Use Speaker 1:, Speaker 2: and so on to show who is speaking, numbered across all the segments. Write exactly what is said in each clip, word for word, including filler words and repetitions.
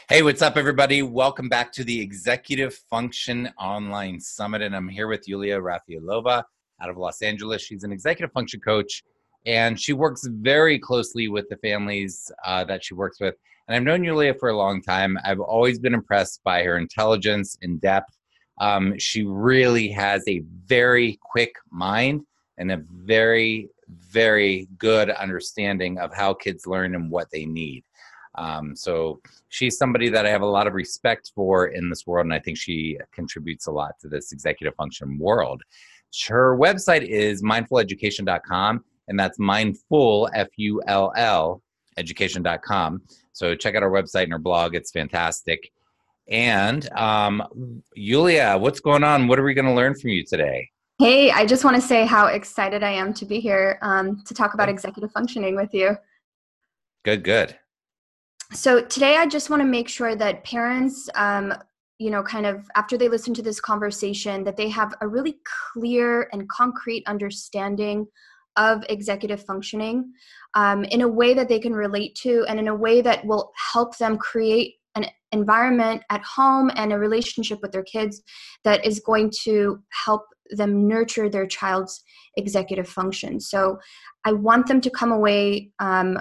Speaker 1: Hey, what's up, everybody? Welcome back to the Executive Function Online Summit. And I'm here with Yulia Rafaelova out of Los Angeles. She's an executive function coach, and she works very closely with the families uh, that she works with. And I've known Yulia for a long time. I've always been impressed by her intelligence and depth. Um, she really has a very quick mind and a very, very good understanding of how kids learn and what they need. Um, so she's somebody that I have a lot of respect for in this world, and I think she contributes a lot to this executive function world. Her website is mindful education dot com, and that's mindful, F U L L, education dot com. So check out our website and her blog. It's fantastic. And um, Yulia, what's going on? What are we going to learn from you today?
Speaker 2: Hey, I just want to say how excited I am to be here um, to talk about executive functioning with you.
Speaker 1: Good, good.
Speaker 2: So today I just want to make sure that parents, um, you know, kind of after they listen to this conversation, that they have a really clear and concrete understanding of executive functioning um, in a way that they can relate to and in a way that will help them create an environment at home and a relationship with their kids that is going to help them nurture their child's executive function. So I want them to come away um,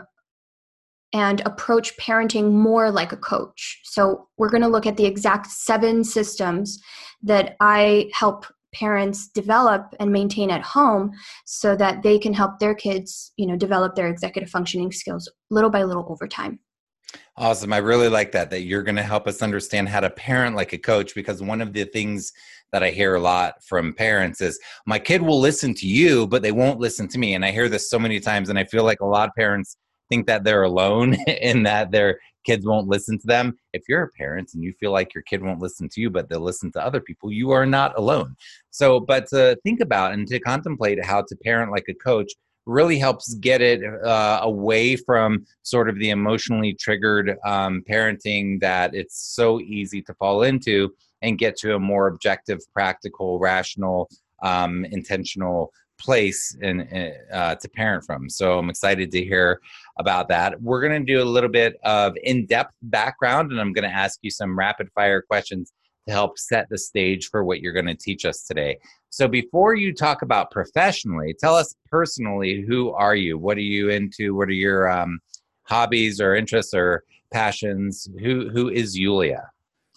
Speaker 2: and approach parenting more like a coach. So we're going to look at the exact seven systems that I help parents develop and maintain at home so that they can help their kids, you know, develop their executive functioning skills little by little over time.
Speaker 1: Awesome. I really like that, that you're going to help us understand how to parent like a coach, because one of the things that I hear a lot from parents is my kid will listen to you, but they won't listen to me. And I hear this so many times, and I feel like a lot of parents think that they're alone and that their kids won't listen to them. If you're a parent and you feel like your kid won't listen to you, but they'll listen to other people, you are not alone. So, but to think about and to contemplate how to parent like a coach really helps get it uh, away from sort of the emotionally triggered um, parenting that it's so easy to fall into, and get to a more objective, practical, rational, um, intentional place in, uh, to parent from. So I'm excited to hear about that. We're going to do a little bit of in-depth background, and I'm going to ask you some rapid fire questions to help set the stage for what you're going to teach us today. So before you talk about professionally, tell us personally, who are you? What are you into? What are your um, hobbies or interests or passions? Who Who is Yulia?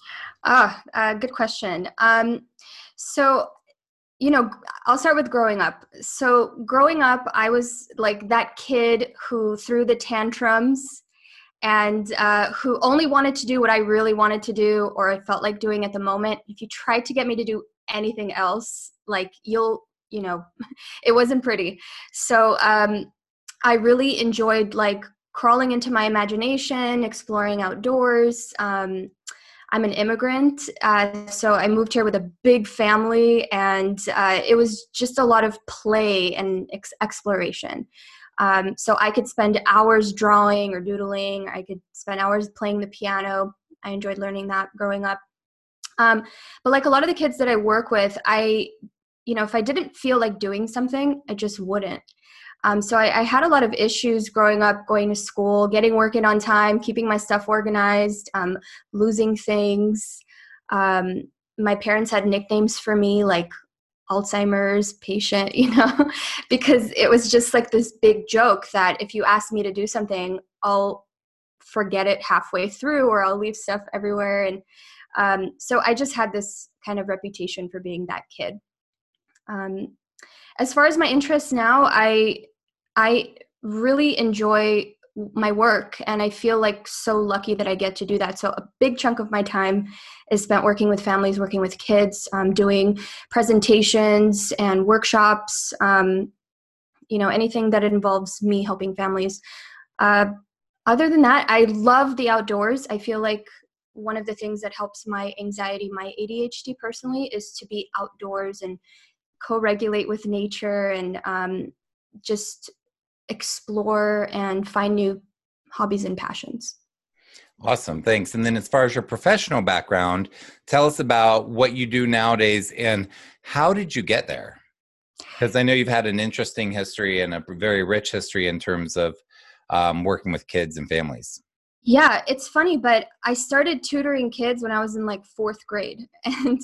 Speaker 2: Ah, uh, good question. Um, so You know, I'll start with growing up. So growing up, I was like that kid who threw the tantrums and uh, who only wanted to do what I really wanted to do or I felt like doing at the moment. If you tried to get me to do anything else, like you'll, you know, it wasn't pretty. So um, I really enjoyed like crawling into my imagination, exploring outdoors. Um, I'm an immigrant, uh, so I moved here with a big family, and uh, it was just a lot of play and ex- exploration. Um, so I could spend hours drawing or doodling. I could spend hours playing the piano. I enjoyed learning that growing up. Um, but like a lot of the kids that I work with, I, you know, if I didn't feel like doing something, I just wouldn't. Um, so I, I had a lot of issues growing up, going to school, getting work in on time, keeping my stuff organized, um, losing things. Um, my parents had nicknames for me like Alzheimer's patient, you know, because it was just like this big joke that if you ask me to do something, I'll forget it halfway through or I'll leave stuff everywhere. And um, so I just had this kind of reputation for being that kid. Um, as far as my interests now, I I really enjoy my work, and I feel like so lucky that I get to do that. So a big chunk of my time is spent working with families, working with kids, um, doing presentations and workshops, um, you know, anything that involves me helping families. Uh, other than that, I love the outdoors. I feel like one of the things that helps my anxiety, my A D H D personally, is to be outdoors and co-regulate with nature and um, just explore and find new hobbies and passions.
Speaker 1: Awesome. Thanks. And then as far as your professional background, tell us about what you do nowadays and how did you get there? Because I know you've had an interesting history and a very rich history in terms of um, working with kids and families.
Speaker 2: Yeah, it's funny, but I started tutoring kids when I was in like fourth grade. And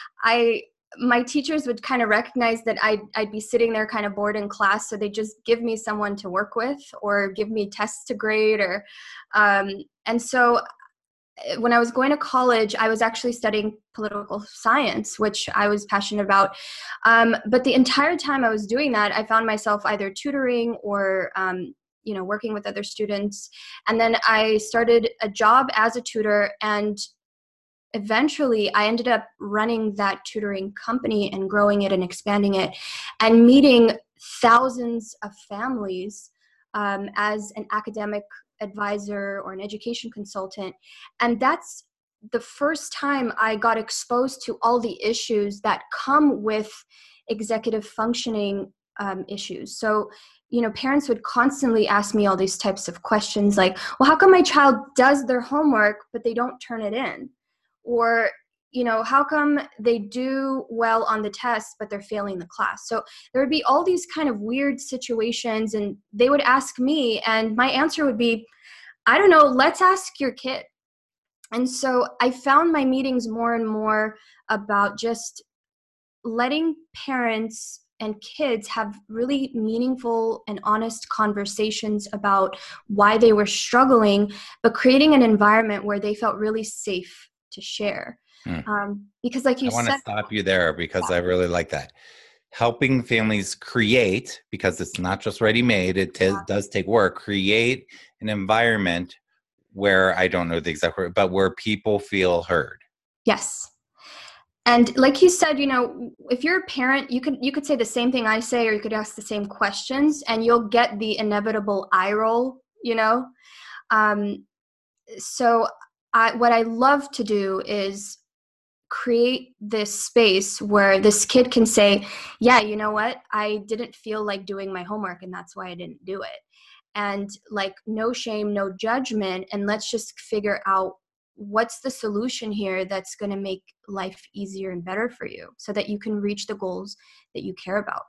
Speaker 2: I my teachers would kind of recognize that I'd, I'd be sitting there kind of bored in class, so they just give me someone to work with or give me tests to grade. Or um, and so uh, when I was going to college, I was actually studying political science, which I was passionate about. Um, but the entire time I was doing that, I found myself either tutoring or um, you know, working with other students. And then I started a job as a tutor, and eventually I ended up running that tutoring company and growing it and expanding it and meeting thousands of families um, as an academic advisor or an education consultant. And that's the first time I got exposed to all the issues that come with executive functioning um, issues. So, you know, parents would constantly ask me all these types of questions like, well, how come my child does their homework, but they don't turn it in? Or, you know, how come they do well on the test, but they're failing the class? So there would be all these kind of weird situations, and they would ask me, and my answer would be, I don't know, let's ask your kid. And so I found my meetings more and more about just letting parents and kids have really meaningful and honest conversations about why they were struggling, but creating an environment where they felt really safe to share.
Speaker 1: Hmm.
Speaker 2: Um, because like you
Speaker 1: I want
Speaker 2: said,
Speaker 1: to stop you there because I really like that. Helping families create, because it's not just ready-made, it t-
Speaker 2: yeah.
Speaker 1: does take work, create an environment where, I don't know the exact word, but where people feel heard.
Speaker 2: Yes. And like you said, you know, if you're a parent, you could you could say the same thing I say, or you could ask the same questions, and you'll get the inevitable eye roll, you know? Um, so I, what I love to do is create this space where this kid can say, yeah, you know what? I didn't feel like doing my homework, and that's why I didn't do it. And like, no shame, no judgment. And let's just figure out what's the solution here that's going to make life easier and better for you so that you can reach the goals that you care about.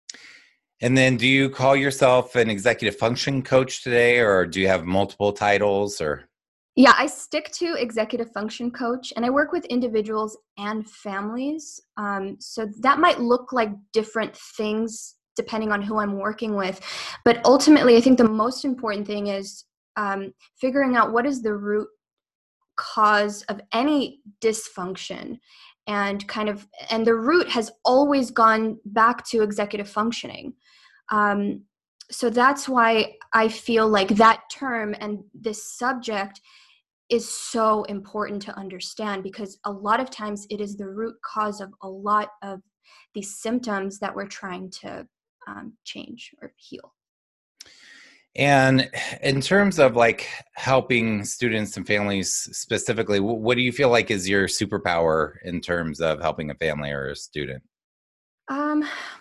Speaker 1: And then do you call yourself an executive function coach today, or do you have multiple titles? Or
Speaker 2: Yeah, I stick to executive function coach, and I work with individuals and families. Um, so that might look like different things depending on who I'm working with. But ultimately, I think the most important thing is um, figuring out what is the root cause of any dysfunction, and kind of, and the root has always gone back to executive functioning. Um, so that's why I feel like that term and this subject is so important to understand, because a lot of times it is the root cause of a lot of these symptoms that we're trying to um, change or heal.
Speaker 1: And in terms of like helping students and families specifically, what do you feel like is your superpower in terms of helping a family or a student?
Speaker 2: Um,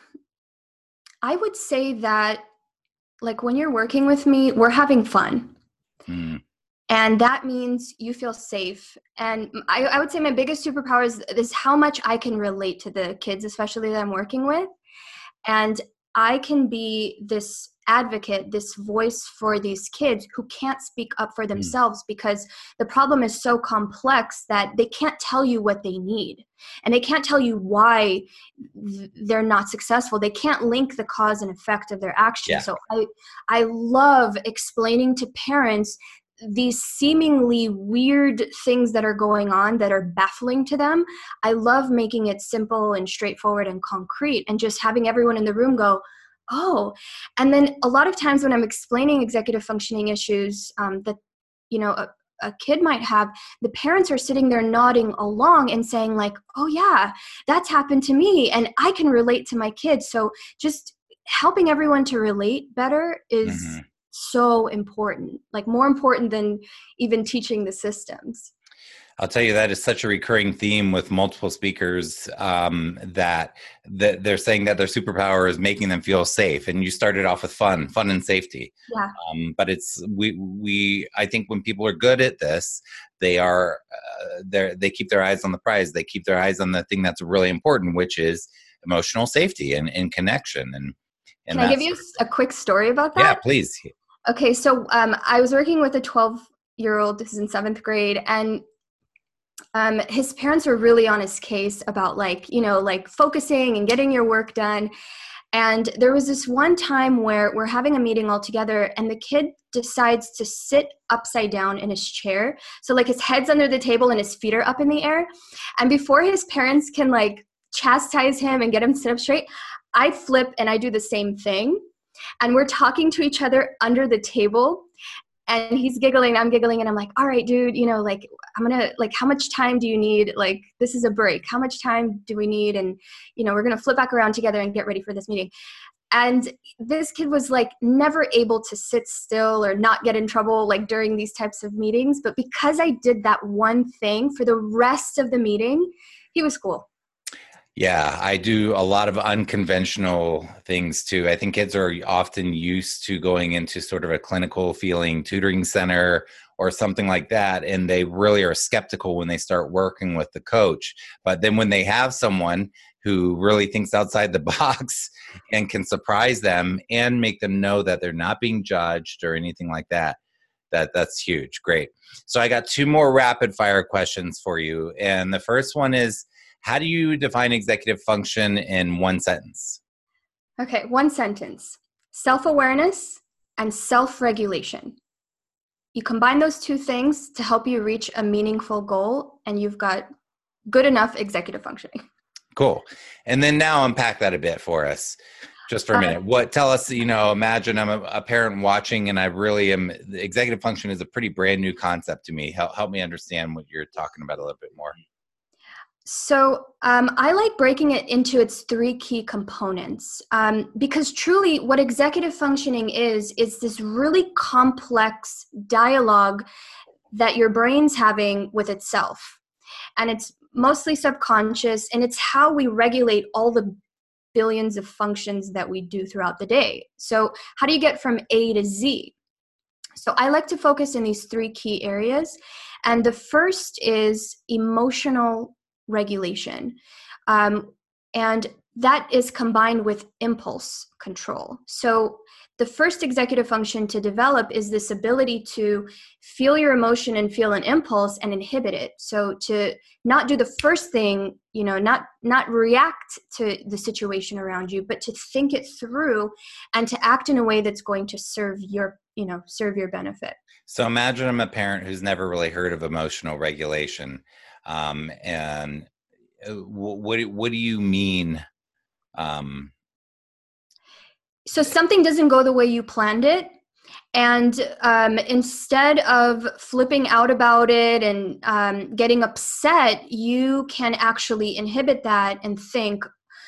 Speaker 2: I would say that, like, when you're working with me, we're having fun.
Speaker 1: Mm.
Speaker 2: And that means you feel safe. And I, I would say my biggest superpower is, is how much I can relate to the kids, especially that I'm working with. And I can be this advocate, this voice for these kids who can't speak up for themselves, mm. because the problem is so complex that they can't tell you what they need. And they can't tell you why th- they're not successful. They can't link the cause and effect of their actions. Yeah. So I, I love explaining to parents these seemingly weird things that are going on that are baffling to them. I love making it simple and straightforward and concrete, and just having everyone in the room go, oh. And then a lot of times when I'm explaining executive functioning issues um, that, you know, a, a kid might have, the parents are sitting there nodding along and saying like, oh yeah, that's happened to me and I can relate to my kids. So just helping everyone to relate better is mm-hmm. so important, like more important than even teaching the systems.
Speaker 1: I'll tell you, that is such a recurring theme with multiple speakers, um, that, that they're saying that their superpower is making them feel safe. And you started off with fun, fun and safety.
Speaker 2: Yeah.
Speaker 1: Um, but it's, we, we, I think when people are good at this, they are, uh, they they keep their eyes on the prize. They keep their eyes on the thing that's really important, which is emotional safety and, and connection. And, and
Speaker 2: Can I give you a quick story about that?
Speaker 1: Yeah, please.
Speaker 2: Okay. So um, I was working with a twelve year old. This is in seventh grade. And um, his parents were really on his case about like, you know, like focusing and getting your work done. And there was this one time where we're having a meeting all together and the kid decides to sit upside down in his chair. So like his head's under the table and his feet are up in the air. And before his parents can like chastise him and get him to sit up straight, I flip and I do the same thing. And we're talking to each other under the table. And he's giggling, I'm giggling, and I'm like, all right, dude, you know, like, I'm going to, like, how much time do you need? Like, this is a break. How much time do we need? And, you know, we're going to flip back around together and get ready for this meeting. And this kid was, like, never able to sit still or not get in trouble, like, during these types of meetings. But because I did that one thing for the rest of the meeting, he was cool.
Speaker 1: Yeah, I do a lot of unconventional things too. I think kids are often used to going into sort of a clinical feeling tutoring center or something like that, and they really are skeptical when they start working with the coach. But then when they have someone who really thinks outside the box and can surprise them and make them know that they're not being judged or anything like that, that that's huge. Great. So I got two more rapid fire questions for you. And the first one is, how do you define executive function in one sentence?
Speaker 2: Okay, one sentence. Self-awareness and self-regulation. You combine those two things to help you reach a meaningful goal, and you've got good enough executive functioning.
Speaker 1: Cool. And then now unpack that a bit for us, just for a minute. Uh, what, tell us, you know, imagine I'm a, a parent watching, and I really am, the executive function is a pretty brand new concept to me. Help, help me understand what you're talking about a little bit more.
Speaker 2: So um, I like breaking it into its three key components um, because truly what executive functioning is, is this really complex dialogue that your brain's having with itself. And it's mostly subconscious, and it's how we regulate all the billions of functions that we do throughout the day. So how do you get from A to Z? So I like to focus in these three key areas. And the first is emotional regulation. Um, and that is combined with impulse control. So the first executive function to develop is this ability to feel your emotion and feel an impulse and inhibit it. So to not do the first thing, you know, not, not react to the situation around you, but to think it through and to act in a way that's going to serve your, you know, serve your benefit.
Speaker 1: So imagine I'm a parent who's never really heard of emotional regulation. Um, and what, what do you mean? Um,
Speaker 2: so something doesn't go the way you planned it. And um, instead of flipping out about it and um, getting upset, you can actually inhibit that and think,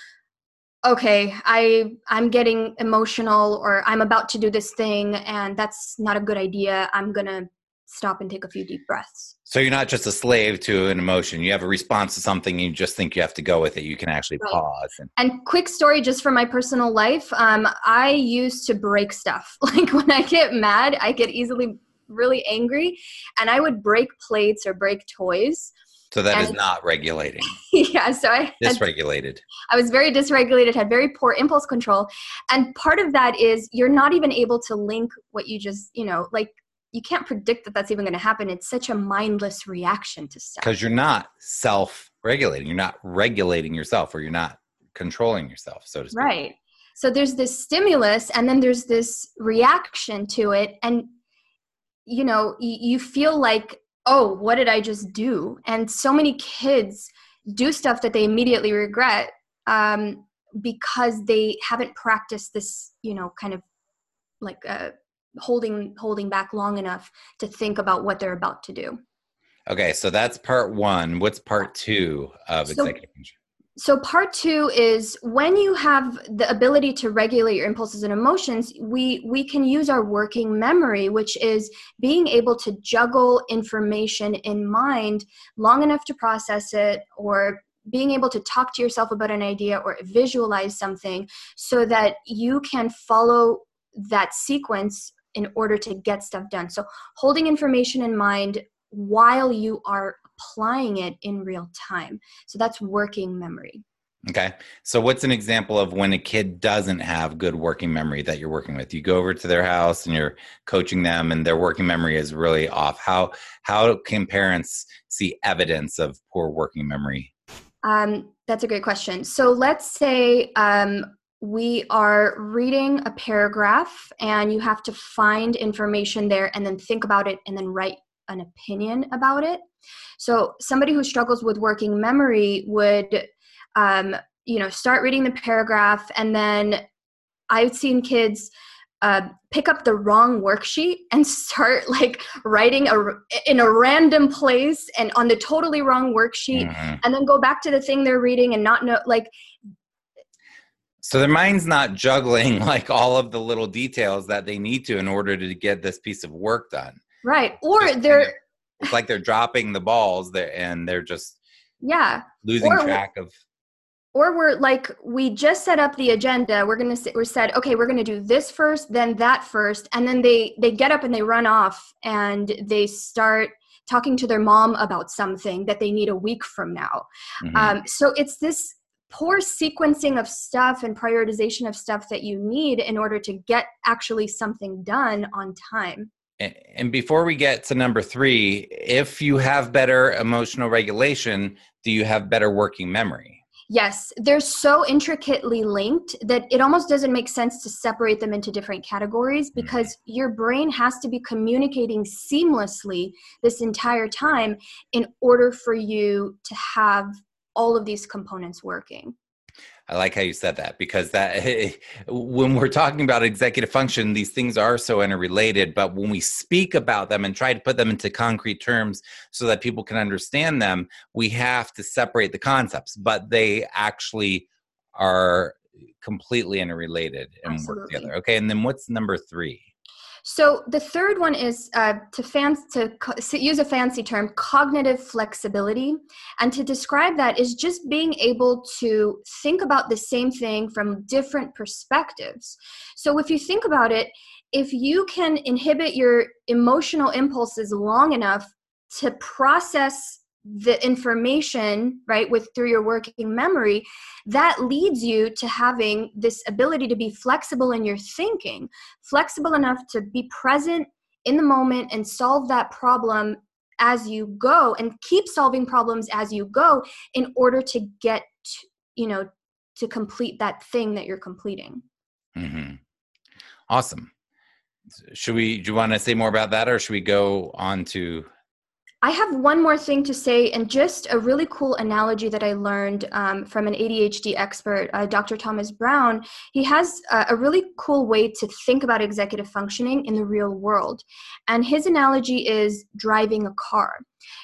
Speaker 2: okay, I, I'm getting emotional, or I'm about to do this thing, and that's not a good idea. I'm going to stop and take a few deep breaths.
Speaker 1: So you're not just a slave to an emotion. You have a response to something, and you just think you have to go with it. You can actually
Speaker 2: right.
Speaker 1: pause. And-,
Speaker 2: and quick story just from my personal life. Um, I used to break stuff. Like when I get mad, I get easily really angry, and I would break plates or break toys.
Speaker 1: So that
Speaker 2: and,
Speaker 1: is not regulating.
Speaker 2: Yeah. So I had,
Speaker 1: dysregulated.
Speaker 2: I was very dysregulated, had very poor impulse control. And part of that is you're not even able to link what you just, you know, like, you can't predict that that's even going to happen. It's such a mindless reaction to stuff.
Speaker 1: Because you're not self-regulating. You're not regulating yourself, or you're not controlling yourself, so to speak.
Speaker 2: Right. So there's this stimulus, and then there's this reaction to it. And, you know, y- you feel like, oh, what did I just do? And so many kids do stuff that they immediately regret um, because they haven't practiced this, you know, kind of like a holding holding back long enough to think about what they're about to do.
Speaker 1: Okay, so that's part one. What's part two of
Speaker 2: so,
Speaker 1: executive function?
Speaker 2: So part two is when you have the ability to regulate your impulses and emotions, we we can use our working memory, which is being able to juggle information in mind long enough to process it, or being able to talk to yourself about an idea or visualize something so that you can follow that sequence in order to get stuff done. So holding information in mind while you are applying it in real time. So that's working memory.
Speaker 1: Okay. So what's an example of when a kid doesn't have good working memory that you're working with? You go over to their house and you're coaching them and their working memory is really off. How how can parents see evidence of poor working memory?
Speaker 2: Um, that's a great question. So let's say um, we are reading a paragraph and you have to find information there and then think about it and then write an opinion about it. So somebody who struggles with working memory would, um, you know, start reading the paragraph, and then I've seen kids uh, pick up the wrong worksheet and start like writing a, in a random place and on the totally wrong worksheet,
Speaker 1: Mm-hmm.
Speaker 2: and then go back to the thing they're reading and not know, like.
Speaker 1: So their mind's not juggling like all of the little details that they need to in order to get this piece of work done.
Speaker 2: Right. Or
Speaker 1: Just
Speaker 2: they're,
Speaker 1: kind of, it's like they're dropping the balls there and they're just
Speaker 2: yeah,
Speaker 1: losing
Speaker 2: or,
Speaker 1: track of.
Speaker 2: Or we're like, we just set up the agenda. We're going to, we're said, okay, we're going to do this first, then that first. And then they, they get up and they run off and they start talking to their mom about something that they need a week from now. Mm-hmm. Um, so it's this poor sequencing of stuff and prioritization of stuff that you need in order to get actually something done on time.
Speaker 1: And before we get to number three, if you have better emotional regulation, do you have better working memory?
Speaker 2: Yes, they're so intricately linked that it almost doesn't make sense to separate them into different categories, because mm-hmm. your brain has to be communicating seamlessly this entire time in order for you to have all of these components working.
Speaker 1: I like how you said that, because that when we're talking about executive function, these things are so interrelated. But when we speak about them and try to put them into concrete terms so that people can understand them, we have to separate the concepts. But they actually are completely interrelated and Absolutely. Work together. Okay, and then what's number three?
Speaker 2: So the third one is uh, to, fans, to co- use a fancy term, cognitive flexibility. And to describe that is just being able to think about the same thing from different perspectives. So if you think about it, if you can inhibit your emotional impulses long enough to process the information, right, with through your working memory, that leads you to having this ability to be flexible in your thinking, flexible enough to be present in the moment and solve that problem as you go, and keep solving problems as you go in order to get, to, you know, to complete that thing that you're completing.
Speaker 1: Mm-hmm. Awesome. Should we, do you want to say more about that, or should we go on to...
Speaker 2: I have one more thing to say, and just a really cool analogy that I learned um, from an A D H D expert, uh, Doctor Thomas Brown. He has a, a really cool way to think about executive functioning in the real world. And his analogy is driving a car.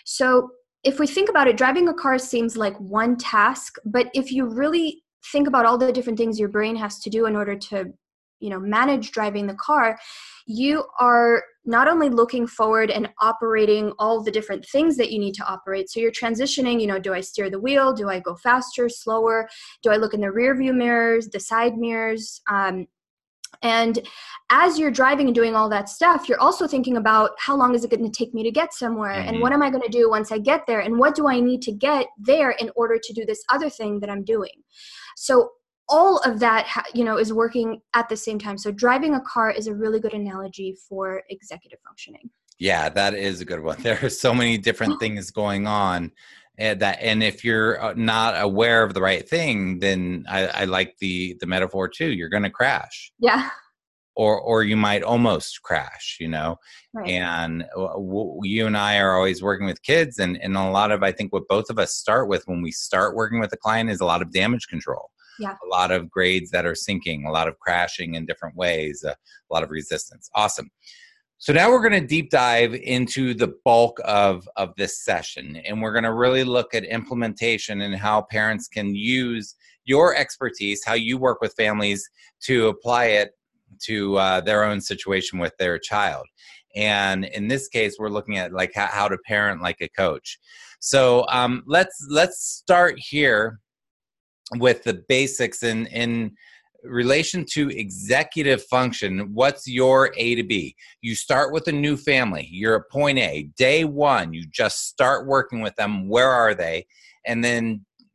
Speaker 2: So if we think about it, driving a car seems like one task, but if you really think about all the different things your brain has to do in order to, you know, manage driving the car, you are not only looking forward and operating all the different things that you need to operate. So you're transitioning, you know, do I steer the wheel? Do I go faster, slower? Do I look in the rear view mirrors, the side mirrors? Um, and as you're driving and doing all that stuff, you're also thinking about how long is it going to take me to get somewhere? Mm-hmm. And what am I going to do once I get there? And what do I need to get there in order to do this other thing that I'm doing? So all of that, you know, is working at the same time. So driving a car is a really good analogy for executive functioning.
Speaker 1: Yeah, that is a good one. There are so many different things going on, and that, and if you're not aware of the right thing, then I, I like the the metaphor too. You're going to crash.
Speaker 2: Yeah.
Speaker 1: Or or you might almost crash, you know. Right. And w- you and I are always working with kids, and and a lot of, I think what both of us start with when we start working with a client is a lot of damage control.
Speaker 2: Yeah.
Speaker 1: A lot of grades that are sinking, a lot of crashing in different ways, uh, a lot of resistance. Awesome. So now we're going to deep dive into the bulk of, of this session, and we're going to really look at implementation and how parents can use your expertise, how you work with families, to apply it to uh, their own situation with their child. And in this case, we're looking at like how, how to parent like a coach. So um, let's let's start here with the basics in, in relation to executive function. What's your A to B? You start with a new family. You're at point A. Day one, you just start working with them. Where are they? And then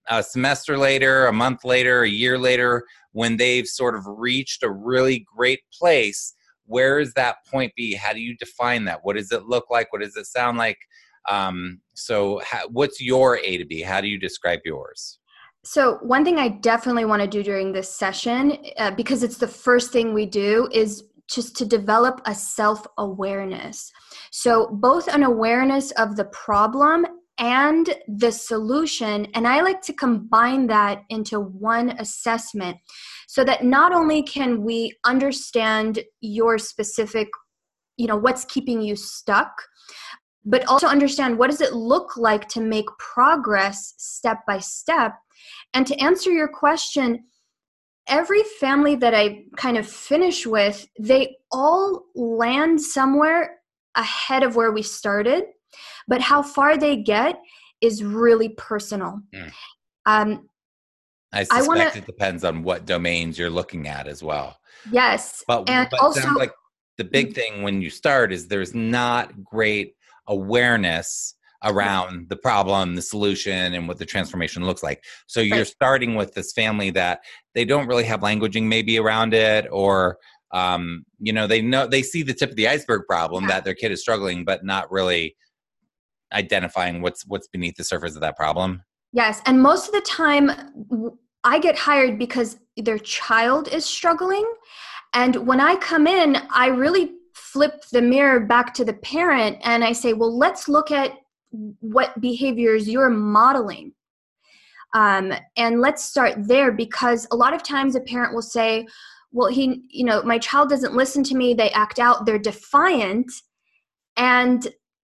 Speaker 1: a semester later, a month later, a year later, when they've sort of reached a really great place, where is that point B? How do you define that? What does it look like? What does it sound like? Um, so how, what's your A to B? How do you describe yours?
Speaker 2: So one thing I definitely want to do during this session, uh, because it's the first thing we do, is just to develop a self-awareness. So both an awareness of the problem and the solution. And I like to combine that into one assessment so that not only can we understand your specific, you know, what's keeping you stuck, but also understand what does it look like to make progress step by step. And to answer your question, every family that I kind of finish with, they all land somewhere ahead of where we started, but how far they get is really personal. Mm. Um,
Speaker 1: I suspect I wanna, it depends on what domains you're looking at as well.
Speaker 2: Yes.
Speaker 1: But,
Speaker 2: and
Speaker 1: but
Speaker 2: also,
Speaker 1: it sounds like the big thing when you start is there's not great awareness around the problem, the solution, and what the transformation looks like. So you're right. starting with this family that they don't really have languaging maybe around it, or um, you know, they know they see the tip of the iceberg problem yeah. that their kid is struggling, but not really identifying what's what's beneath the surface of that problem.
Speaker 2: Yes, and most of the time I get hired because their child is struggling, and when I come in, I really flip the mirror back to the parent and I say, well, let's look at what behaviors you're modeling. Um, and let's start there, because a lot of times a parent will say, well, he, you know, my child doesn't listen to me. They act out, they're defiant. And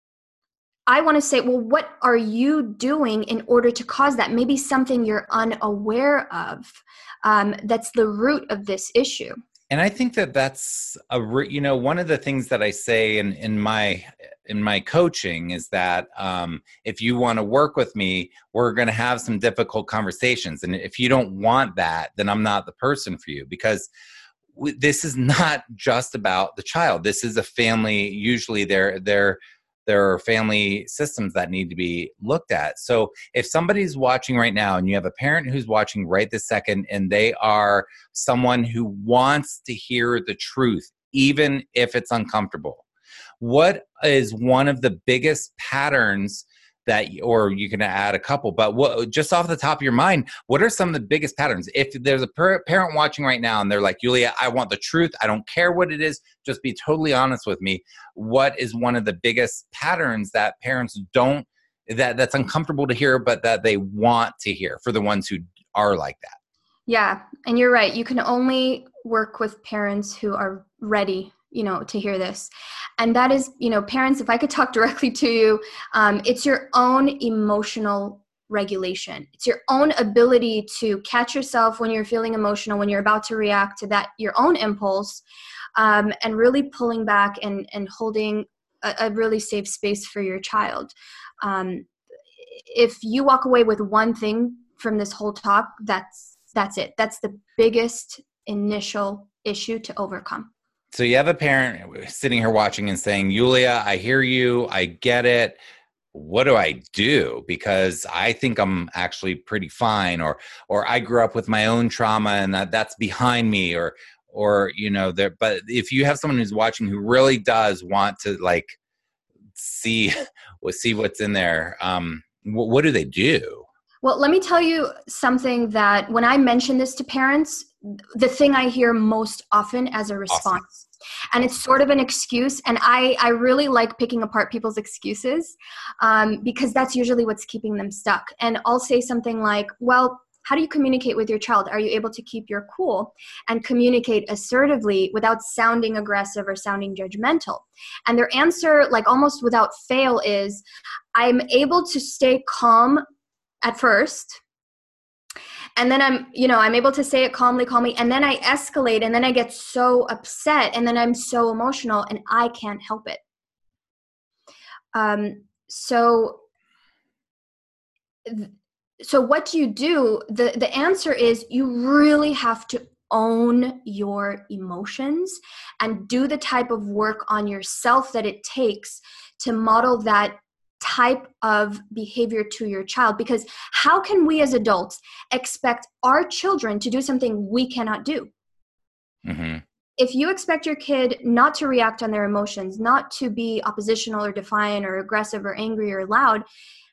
Speaker 2: I want to say, well, what are you doing in order to cause that? Maybe something you're unaware of. Um, that's the root of this issue.
Speaker 1: And I think that that's a, you know, one of the things that I say in, in my, in my coaching is that um, if you want to work with me, we're going to have some difficult conversations. And if you don't want that, then I'm not the person for you, because w- this is not just about the child. This is a family. Usually they're, they're, there are family systems that need to be looked at. So if somebody's watching right now and you have a parent who's watching right this second and they are someone who wants to hear the truth, even if it's uncomfortable, what is one of the biggest patterns that, or you can add a couple, but what, just off the top of your mind, what are some of the biggest patterns? If there's a per- parent watching right now and they're like, Yulia, I want the truth. I don't care what it is. Just be totally honest with me. What is one of the biggest patterns that parents don't, that that's uncomfortable to hear, but that they want to hear for the ones who are like that?
Speaker 2: Yeah. And you're right. You can only work with parents who are ready, you know, to hear this. And that is, you know, parents, if I could talk directly to you, um, it's your own emotional regulation. It's your own ability to catch yourself when you're feeling emotional, when you're about to react to that, your own impulse, um, and really pulling back and, and holding a, a really safe space for your child. Um, if you walk away with one thing from this whole talk, that's, that's it. That's the biggest initial issue to overcome.
Speaker 1: So you have a parent sitting here watching and saying, Yulia, I hear you. I get it. What do I do? Because I think I'm actually pretty fine, or, or I grew up with my own trauma and that that's behind me, or, or, you know, there, but if you have someone who's watching who really does want to like see, see what's in there, um, what, what do they do?
Speaker 2: Well, let me tell you something that when I mention this to parents, the thing I hear most often as a response, awesome. And it's sort of an excuse. And I, I really like picking apart people's excuses um, because that's usually what's keeping them stuck. And I'll say something like, well, how do you communicate with your child? Are you able to keep your cool and communicate assertively without sounding aggressive or sounding judgmental? And their answer, like almost without fail, is I'm able to stay calm at first, and then I'm, you know, I'm able to say it calmly, calmly, and then I escalate, and then I get so upset, and then I'm so emotional, and I can't help it. Um, so, so what do you do? The, the answer is you really have to own your emotions and do the type of work on yourself that it takes to model that type of behavior to your child, because how can we as adults expect our children to do something we cannot do?
Speaker 1: Mm-hmm.
Speaker 2: If you expect your kid not to react on their emotions, not to be oppositional or defiant or aggressive or angry or loud,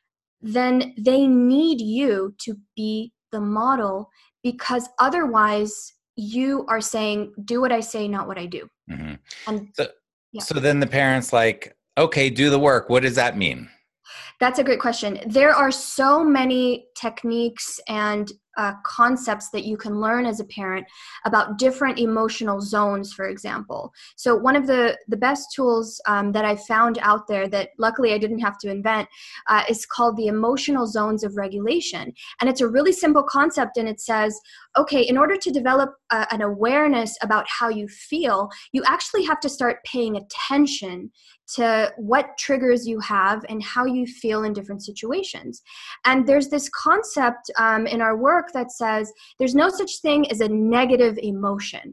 Speaker 2: then they need you to be the model, because otherwise you are saying, do what I say, not what I do.
Speaker 1: Mm-hmm.
Speaker 2: And
Speaker 1: so,
Speaker 2: yeah.
Speaker 1: so then the parents like, okay, do the work. What does that mean?
Speaker 2: That's a great question. There are so many techniques and uh, concepts that you can learn as a parent about different emotional zones, for example. So one of the, the best tools um, that I found out there that luckily I didn't have to invent uh, is called the emotional zones of regulation. And it's a really simple concept, and it says, okay, in order to develop uh, an awareness about how you feel, you actually have to start paying attention to what triggers you have and how you feel in different situations. And there's this concept um, in our work that says there's no such thing as a negative emotion.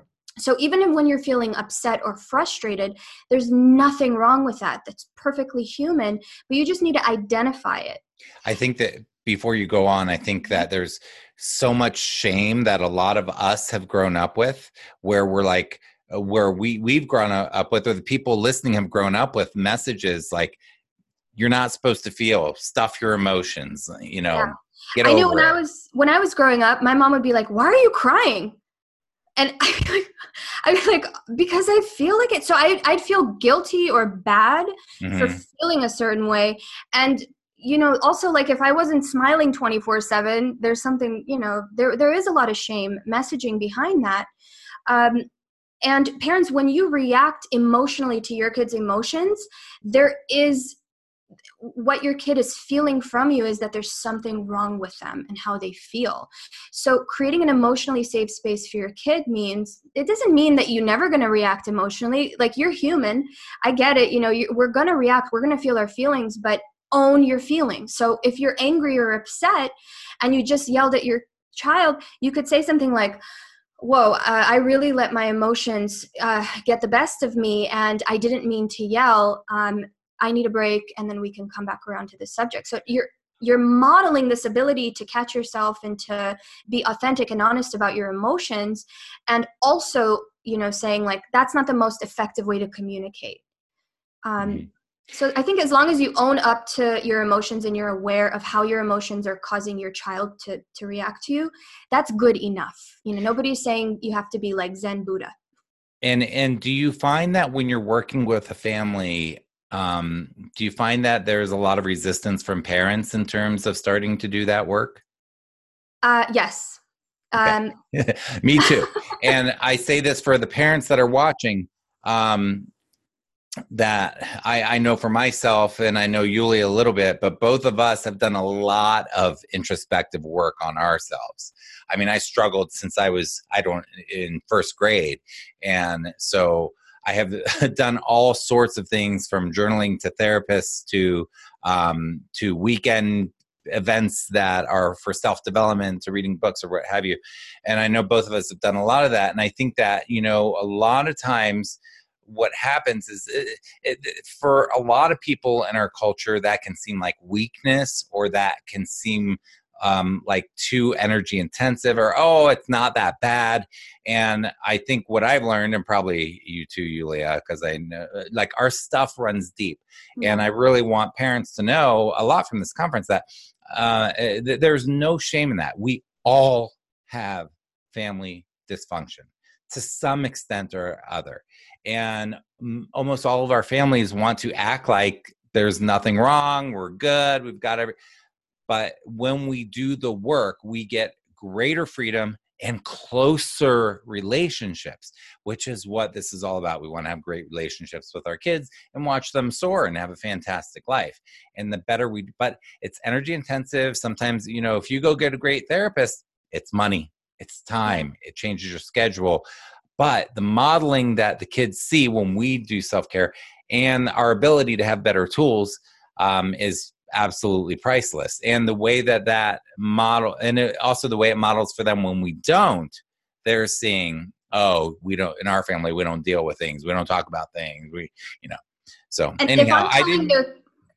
Speaker 2: So even when you're feeling upset or frustrated, there's nothing wrong with that. That's perfectly human, but you just need to identify it.
Speaker 1: I think that before you go on, I think that there's so much shame that a lot of us have grown up with, where we're like, where we, we've grown up with, or the people listening have grown up with messages like, you're not supposed to feel, stuff your emotions, you know,
Speaker 2: yeah.
Speaker 1: get
Speaker 2: I
Speaker 1: over
Speaker 2: knew when
Speaker 1: it.
Speaker 2: I was, when I was growing up, my mom would be like, why are you crying? And I'd be like, I'd be like, because I feel like it. So I, I'd feel guilty or bad
Speaker 1: Mm-hmm.
Speaker 2: for feeling a certain way. And, you know, also like if I wasn't smiling twenty-four seven, there's something, you know, there there is a lot of shame messaging behind that. Um, and parents, when you react emotionally to your kid's emotions, there is what your kid is feeling from you is that there's something wrong with them and how they feel. So creating an emotionally safe space for your kid means, it doesn't mean that you're never going to react emotionally. Like, you're human. I get it. You know, you, we're going to react. We're going to feel our feelings, but own your feelings. So if you're angry or upset and you just yelled at your child, you could say something like, whoa, uh, I really let my emotions uh, get the best of me, and I didn't mean to yell. Um, I need a break, and then we can come back around to this subject. So you're you're modeling this ability to catch yourself and to be authentic and honest about your emotions, and also, you know, saying like, that's not the most effective way to communicate. Um,
Speaker 1: Mm-hmm.
Speaker 2: So I think as long as you own up to your emotions and you're aware of how your emotions are causing your child to, to react to you, that's good enough. You know, nobody's saying you have to be like Zen Buddha.
Speaker 1: And, and do you find that when you're working with a family, um, do you find that there's a lot of resistance from parents in terms of starting to do that work?
Speaker 2: Uh, yes.
Speaker 1: Okay.
Speaker 2: Um,
Speaker 1: Me too. And I say this for the parents that are watching, um, that I, I know for myself, and I know Yulia a little bit, but both of us have done a lot of introspective work on ourselves. I mean, I struggled since I was, I don't, in first grade. And so I have done all sorts of things, from journaling to therapists to, um, to weekend events that are for self-development, to reading books or what have you. And I know both of us have done a lot of that. And I think that, you know, a lot of times what happens is it, it, for a lot of people in our culture, that can seem like weakness, or that can seem um, like too energy intensive, or, oh, it's not that bad. And I think what I've learned, and probably you too, Yulia, because I know, like, our stuff runs deep. Mm-hmm. And I really want parents to know a lot from this conference that uh, th- there's no shame in that. We all have family dysfunction to some extent or other. And almost all of our families want to act like there's nothing wrong, we're good, we've got every. But when we do the work, we get greater freedom and closer relationships, which is what this is all about. We want to have great relationships with our kids and watch them soar and have a fantastic life. And the better we, but it's energy intensive. Sometimes, you know, if you go get a great therapist, it's money, it's time, it changes your schedule. But the modeling that the kids see when we do self-care, and our ability to have better tools, um, is absolutely priceless. And the way that that model, and it, also the way it models for them when we don't, they're seeing, oh, we don't, in our family, we don't deal with things. We don't talk about things. We, you know, so
Speaker 2: and
Speaker 1: anyhow,
Speaker 2: if I'm
Speaker 1: I
Speaker 2: telling
Speaker 1: didn't.
Speaker 2: their,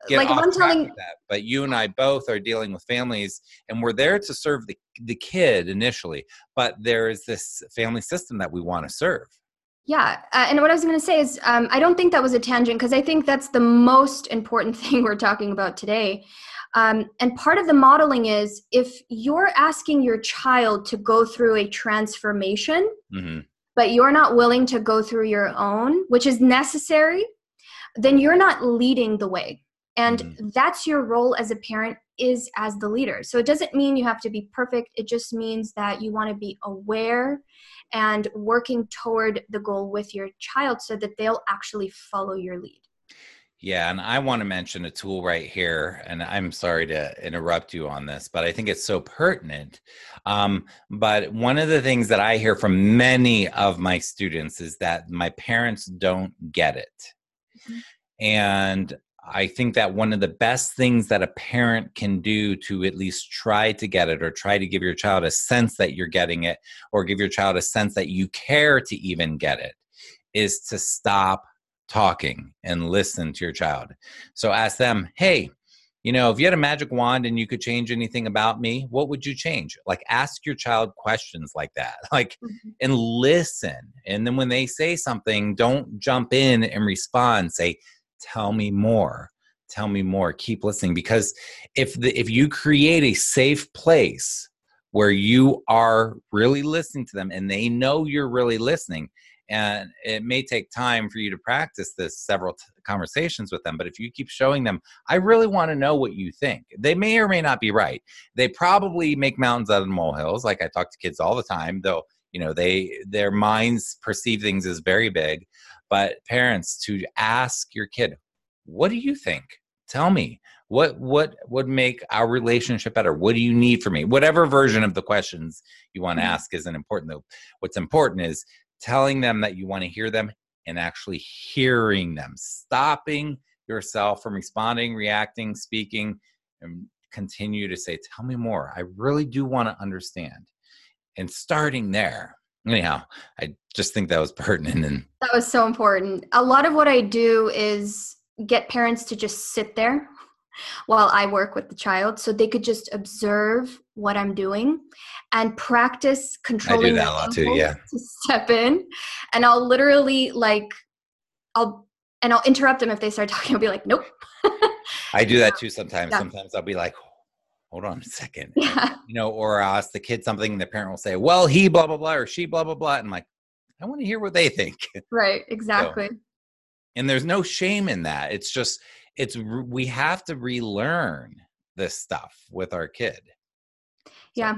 Speaker 1: get
Speaker 2: like if
Speaker 1: off
Speaker 2: I'm
Speaker 1: track
Speaker 2: telling,
Speaker 1: with that. But you and I both are dealing with families, and we're there to serve the, the kid initially, but there is this family system that we want to serve.
Speaker 2: yeah. Uh, and what I was going to say is, um, I don't think that was a tangent, because I think that's the most important thing we're talking about today. Um, and part of the modeling is, if you're asking your child to go through a transformation, mm-hmm. but you're not willing to go through your own, which is necessary, then you're not leading the way. And mm-hmm. that's your role as a parent, is as the leader. So it doesn't mean you have to be perfect. It just means that you want to be aware and working toward the goal with your child so that they'll actually follow your lead.
Speaker 1: Yeah, and I want to mention a tool right here, and I'm sorry to interrupt you on this, but I think it's so pertinent. Um, but one of the things that I hear from many of my students is that my parents don't get it. Mm-hmm. And I think that one of the best things that a parent can do to at least try to get it, or try to give your child a sense that you're getting it, or give your child a sense that you care to even get it, is to stop talking and listen to your child. So ask them, hey, you know, if you had a magic wand and you could change anything about me, what would you change? Like, ask your child questions like that, like, mm-hmm. and listen. And then when they say something, don't jump in and respond. Say, tell me more, tell me more, keep listening. Because if the, if you create a safe place where you are really listening to them and they know you're really listening, and it may take time for you to practice this several t- conversations with them, but if you keep showing them, I really want to know what you think. They may or may not be right. They probably make mountains out of molehills. Like I talk to kids all the time, though, you know, they, their minds perceive things as very big. But parents, to ask your kid, what do you think? Tell me, what, what would make our relationship better? What do you need from me? Whatever version of the questions you want to ask isn't important, though. What's important is telling them that you want to hear them and actually hearing them, stopping yourself from responding, reacting, speaking, and continue to say, tell me more. I really do want to understand. And starting there. Anyhow, I just think that was pertinent. And
Speaker 2: that was so important. A lot of what I do is get parents to just sit there while I work with the child, so they could just observe what I'm doing and practice controlling
Speaker 1: I do that a lot too, yeah.
Speaker 2: to step in. And I'll literally like, I'll, and I'll interrupt them if they start talking. I'll be like, nope.
Speaker 1: I do that too sometimes.
Speaker 2: Yeah.
Speaker 1: Sometimes I'll be like, hold on a second.
Speaker 2: Yeah.
Speaker 1: You know, or I'll ask the kid something and the parent will say, well, he blah, blah, blah, or she blah, blah, blah. And I'm like, I want to hear what they think.
Speaker 2: Right, exactly.
Speaker 1: So, and there's no shame in that. It's just, it's, we have to relearn this stuff with our kid. So,
Speaker 2: yeah.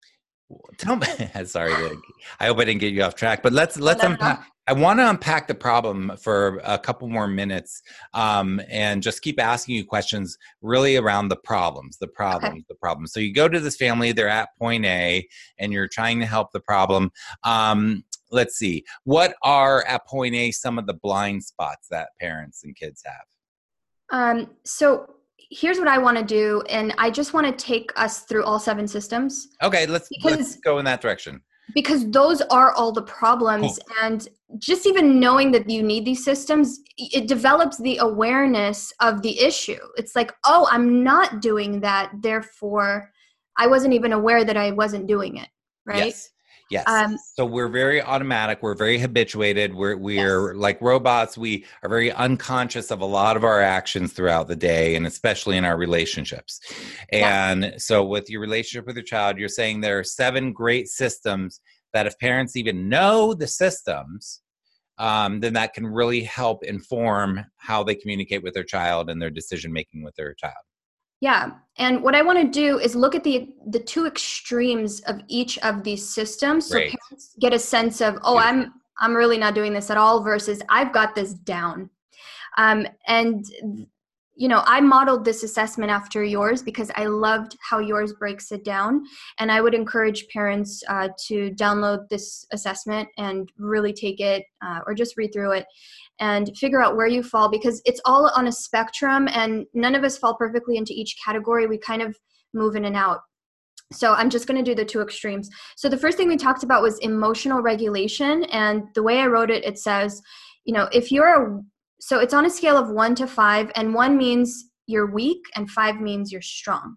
Speaker 1: Tell me, sorry, I hope I didn't get you off track, but let's, let's unpack. I want to unpack the problem for a couple more minutes, um, and just keep asking you questions really around the problems, the problems, okay. the problems. So you go to this family, they're at point A, and you're trying to help the problem. Um, let's see, what are at point A some of the blind spots that parents and kids have?
Speaker 2: Um, so here's what I want to do, and I just want to take us through all seven systems.
Speaker 1: Okay, let's, because, let's go in that direction.
Speaker 2: Because those are all the problems. Cool. And just even knowing that you need these systems, it develops the awareness of the issue. It's like, oh, I'm not doing that, therefore I wasn't even aware that I wasn't doing it, right?
Speaker 1: Yes. Yes. Um, so we're very automatic. We're very habituated. We're, we're yes. like robots. We are very unconscious of a lot of our actions throughout the day, and especially in our relationships. And yeah. so with your relationship with your child, you're saying there are seven great systems that if parents even know the systems, um, then that can really help inform how they communicate with their child and their decision-making with their child.
Speaker 2: Yeah. And what I want to do is look at the the two extremes of each of these systems. So
Speaker 1: Great.
Speaker 2: Parents get a sense of, oh, I'm I'm really not doing this at all, versus I've got this down. Um, and, you know, I modeled this assessment after yours because I loved how yours breaks it down. And I would encourage parents uh, to download this assessment and really take it uh, or just read through it and figure out where you fall, because it's all on a spectrum and none of us fall perfectly into each category. We kind of move in and out. So I'm just going to do the two extremes. So the first thing we talked about was emotional regulation. And the way I wrote it, it says, you know, if you're a, so it's on a scale of one to five, and one means you're weak, and five means you're strong.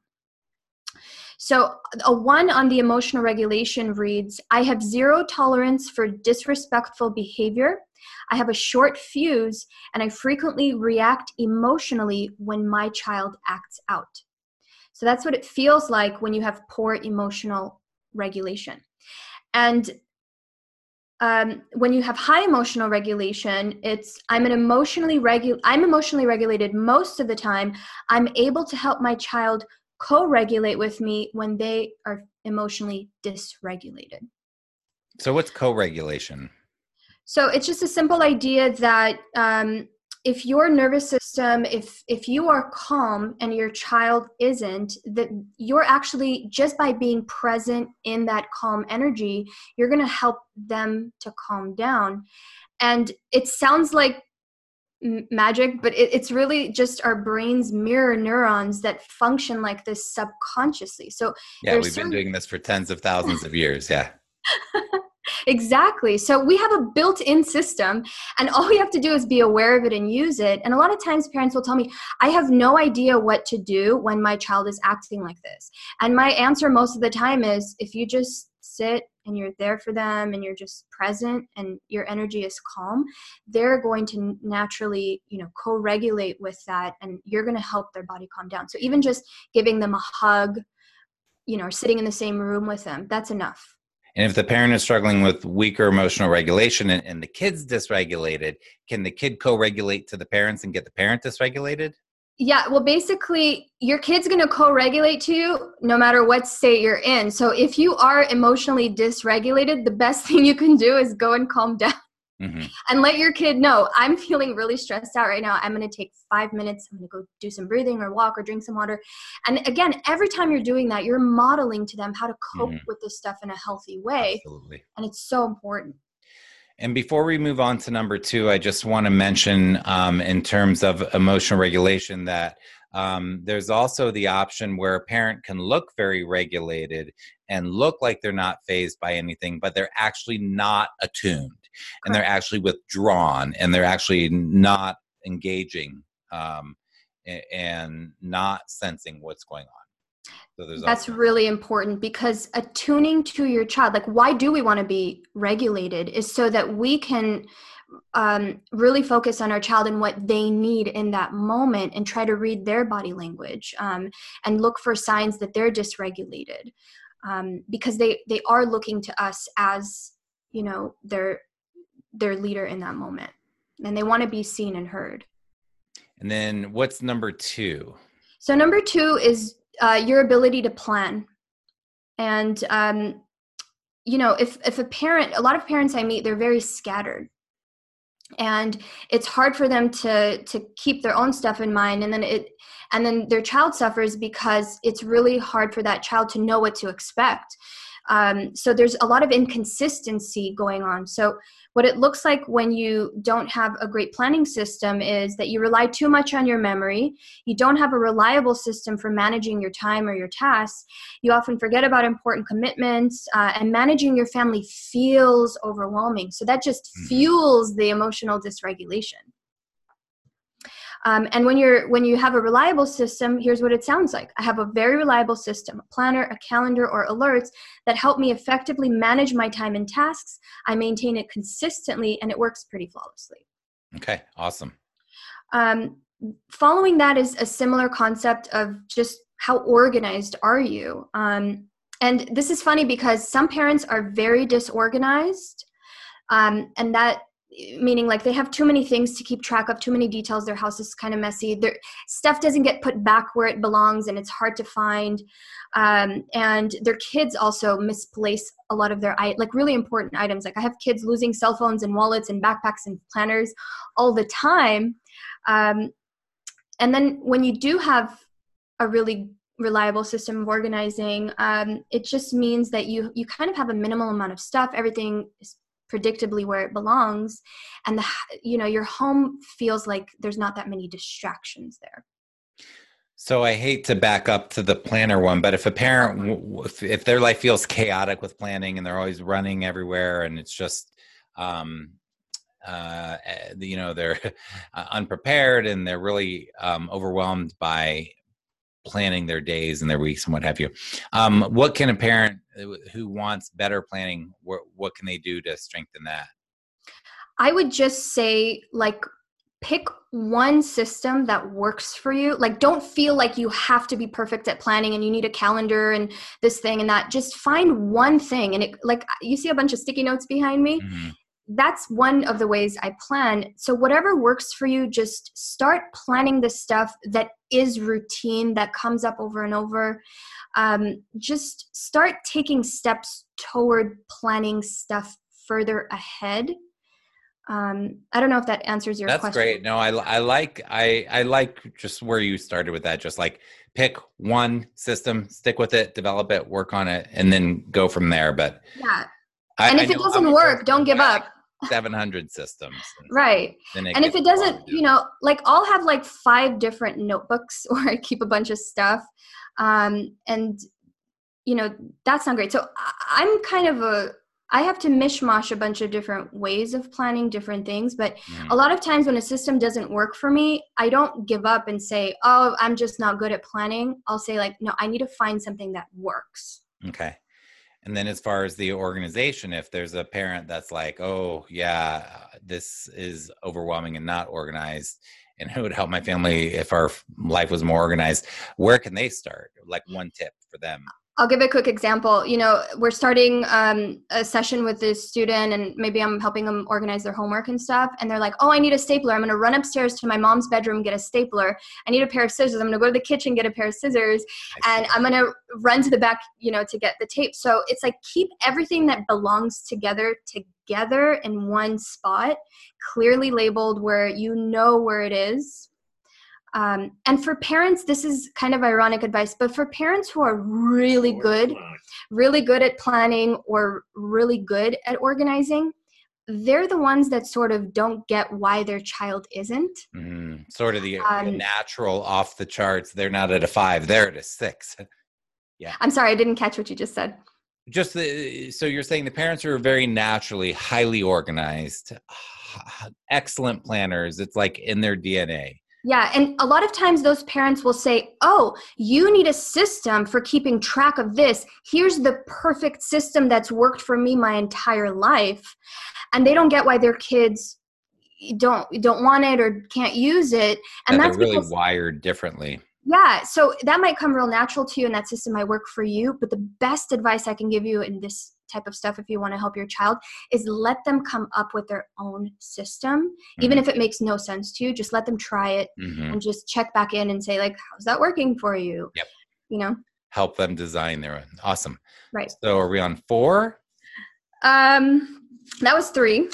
Speaker 2: So a one on the emotional regulation reads, I have zero tolerance for disrespectful behavior. I have a short fuse, and I frequently react emotionally when my child acts out. So that's what it feels like when you have poor emotional regulation. And um, when you have high emotional regulation, it's I'm an emotionally regu- I'm emotionally regulated most of the time. I'm able to help my child co-regulate with me when they are emotionally dysregulated.
Speaker 1: So what's co-regulation?
Speaker 2: So it's just a simple idea that um, if your nervous system, if if you are calm and your child isn't, that you're actually, just by being present in that calm energy, you're going to help them to calm down. And it sounds like m- magic, but it, it's really just our brain's mirror neurons that function like this subconsciously. So
Speaker 1: Yeah,
Speaker 2: there's
Speaker 1: we've
Speaker 2: certain
Speaker 1: been doing this for tens of thousands of years. Yeah.
Speaker 2: Exactly. So we have a built-in system, and all we have to do is be aware of it and use it. And a lot of times parents will tell me, I have no idea what to do when my child is acting like this. And my answer most of the time is, if you just sit and you're there for them and you're just present and your energy is calm, they're going to naturally, you know, co-regulate with that, and you're going to help their body calm down. So even just giving them a hug, you know, or sitting in the same room with them, that's enough.
Speaker 1: And if the parent is struggling with weaker emotional regulation and, and the kid's dysregulated, can the kid co-regulate to the parents and get the parent dysregulated?
Speaker 2: Yeah, well, basically, your kid's going to co-regulate to you no matter what state you're in. So if you are emotionally dysregulated, the best thing you can do is go and calm down. Mm-hmm. And let your kid know, I'm feeling really stressed out right now. I'm going to take five minutes. I'm going to go do some breathing or walk or drink some water. And again, every time you're doing that, you're modeling to them how to cope mm-hmm. with this stuff in a healthy way.
Speaker 1: Absolutely.
Speaker 2: And it's so important.
Speaker 1: And before we move on to number two, I just want to mention um, in terms of emotional regulation that um, there's also the option where a parent can look very regulated and look like they're not fazed by anything, but they're actually not attuned. And they're actually withdrawn, and they're actually not engaging um, and not sensing what's going on. So there's
Speaker 2: That's
Speaker 1: also-
Speaker 2: really important, because attuning to your child, like why do we want to be regulated, is so that we can um, really focus on our child and what they need in that moment, and try to read their body language um, and look for signs that they're dysregulated, um, because they, they are looking to us as, you know, their their leader in that moment, and they want to be seen and heard.
Speaker 1: And then what's number two?
Speaker 2: So number two is uh, your ability to plan. And, um, you know, if, if a parent, a lot of parents I meet, they're very scattered, and it's hard for them to, to keep their own stuff in mind. And then it, and then their child suffers because it's really hard for that child to know what to expect. Um, so there's a lot of inconsistency going on. So what it looks like when you don't have a great planning system is that you rely too much on your memory. You don't have a reliable system for managing your time or your tasks. You often forget about important commitments, uh, and managing your family feels overwhelming. So that just fuels the emotional dysregulation. Um, and when you're when you have a reliable system, here's what it sounds like. I have a very reliable system, a planner, a calendar, or alerts that help me effectively manage my time and tasks. I maintain it consistently, and it works pretty flawlessly.
Speaker 1: Okay, awesome.
Speaker 2: Um, following that is a similar concept of just how organized are you? Um, and this is funny because some parents are very disorganized, um, and that meaning like they have too many things to keep track of, too many details. Their house is kind of messy. Their stuff doesn't get put back where it belongs, and it's hard to find. Um, and their kids also misplace a lot of their like really important items. Like I have kids losing cell phones and wallets and backpacks and planners all the time. Um, and then when you do have a really reliable system of organizing, um, it just means that you you kind of have a minimal amount of stuff. Everything is predictably where it belongs, and the you know your home feels like there's not that many distractions there.
Speaker 1: So I hate to back up to the planner one, but if a parent, if their life feels chaotic with planning and they're always running everywhere, and it's just um uh, eh, you know, they're uh, unprepared and they're really um, overwhelmed by planning their days and their weeks and what have you. Um, what can a parent who wants better planning, what, what can they do to strengthen that?
Speaker 2: I would just say, like, pick one system that works for you. Like, don't feel like you have to be perfect at planning and you need a calendar and this thing and that. Just find one thing. And it, like, you see a bunch of sticky notes behind me.
Speaker 1: Mm-hmm.
Speaker 2: That's one of the ways I plan. So whatever works for you, just start planning the stuff that is routine, that comes up over and over. Um, just start taking steps toward planning stuff further ahead. Um, I don't know if that answers your
Speaker 1: That's
Speaker 2: question.
Speaker 1: great. No, I, I like, I, I like just where you started with that. Just like pick one system, stick with it, develop it, work on it, and then go from there. But
Speaker 2: yeah.
Speaker 1: I,
Speaker 2: and if
Speaker 1: I
Speaker 2: it doesn't work, don't give up.
Speaker 1: seven hundred systems.
Speaker 2: Right.
Speaker 1: Then it
Speaker 2: and if it doesn't,
Speaker 1: down.
Speaker 2: you know, like I'll have like five different notebooks where I keep a bunch of stuff. Um, and, you know, that's not great. So I'm kind of a, I have to mishmash a bunch of different ways of planning different things. But mm. a lot of times when a system doesn't work for me, I don't give up and say, oh, I'm just not good at planning. I'll say like, no, I need to find something that works.
Speaker 1: Okay. And then as far as the organization, if there's a parent that's like, oh, yeah, this is overwhelming and not organized, and it would help my family if our life was more organized, where can they start? Like one tip for them.
Speaker 2: I'll give a quick example. You know, we're starting um, a session with this student and maybe I'm helping them organize their homework and stuff. And they're like, oh, I need a stapler. I'm going to run upstairs to my mom's bedroom, get a stapler. I need a pair of scissors. I'm going to go to the kitchen, get a pair of scissors. And I'm going to run to the back, you know, to get the tape. So it's like keep everything that belongs together together in one spot, clearly labeled where you know where it is. Um, and for parents, this is kind of ironic advice, but for parents who are really good, really good at planning or really good at organizing, they're the ones that sort of don't get why their child isn't.
Speaker 1: Mm, sort of the,
Speaker 2: um,
Speaker 1: the natural off the charts. They're not at a five, they're at a six. Yeah.
Speaker 2: I'm sorry, I didn't catch what you just said.
Speaker 1: Just the, so you're saying the parents are very naturally highly organized, excellent planners. It's like in their D N A.
Speaker 2: Yeah. And a lot of times those parents will say, oh, you need a system for keeping track of this. Here's the perfect system that's worked for me my entire life. And they don't get why their kids don't don't want it or can't use it. And
Speaker 1: that
Speaker 2: that's
Speaker 1: they're really
Speaker 2: because,
Speaker 1: wired differently.
Speaker 2: Yeah. So that might come real natural to you and that system might work for you. But the best advice I can give you in this type of stuff, if you want to help your child, is let them come up with their own system. Mm-hmm. Even if it makes no sense to you, just let them try it mm-hmm. and just check back in and say like, how's that working for you?
Speaker 1: Yep.
Speaker 2: You know,
Speaker 1: help them design their own. Awesome.
Speaker 2: Right.
Speaker 1: So are we on four?
Speaker 2: Um, that was three.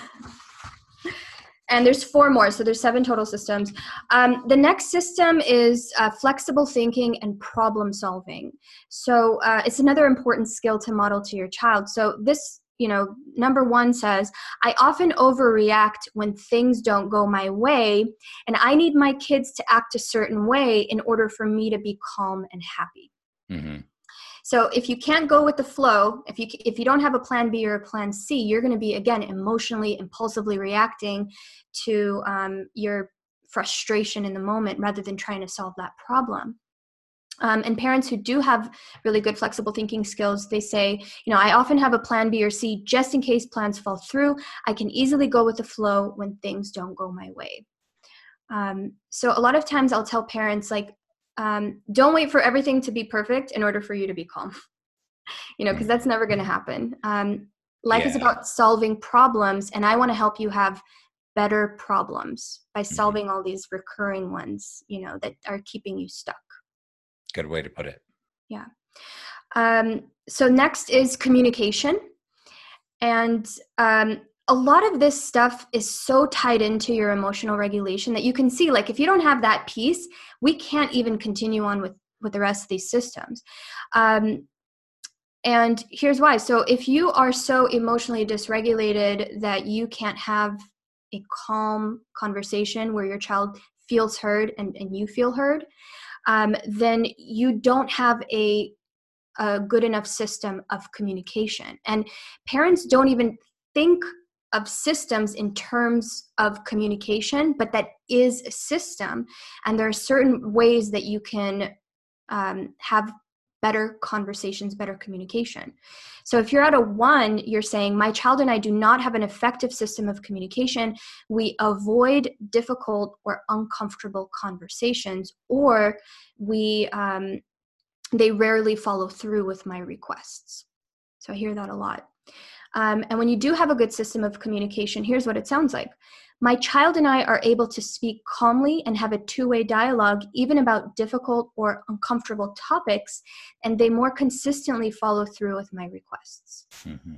Speaker 2: And there's four more, so there's seven total systems. Um, the next system is uh, flexible thinking and problem solving. So uh, it's another important skill to model to your child. So this, you know, number one says, I often overreact when things don't go my way, and I need my kids to act a certain way in order for me to be calm and happy. Mm-hmm. So if you can't go with the flow, if you if you don't have a plan B or a plan C, you're going to be, again, emotionally, impulsively reacting to um, your frustration in the moment rather than trying to solve that problem. Um, and parents who do have really good flexible thinking skills, they say, you know, I often have a plan B or C just in case plans fall through. I can easily go with the flow when things don't go my way. Um, so a lot of times I'll tell parents, like, Um, don't wait for everything to be perfect in order for you to be calm, you know, because that's never going to happen. Um, life yeah. is about solving problems, and I want to help you have better problems by solving mm-hmm. all these recurring ones, you know, that are keeping you stuck.
Speaker 1: Good way to put it.
Speaker 2: Yeah. Um, so next is communication. And um, a lot of this stuff is so tied into your emotional regulation that you can see, like, if you don't have that piece, we can't even continue on with, with the rest of these systems. Um, and here's why. So if you are so emotionally dysregulated that you can't have a calm conversation where your child feels heard and, and you feel heard, um, then you don't have a, a good enough system of communication. And parents don't even think of systems in terms of communication, but that is a system. And there are certain ways that you can um, have better conversations, better communication. So if you're at a one, you're saying, my child and I do not have an effective system of communication. We avoid difficult or uncomfortable conversations, or we um, they rarely follow through with my requests. So I hear that a lot. Um, and when you do have a good system of communication, here's what it sounds like. My child and I are able to speak calmly and have a two-way dialogue, even about difficult or uncomfortable topics, and they more consistently follow through with my requests.
Speaker 1: Mm-hmm.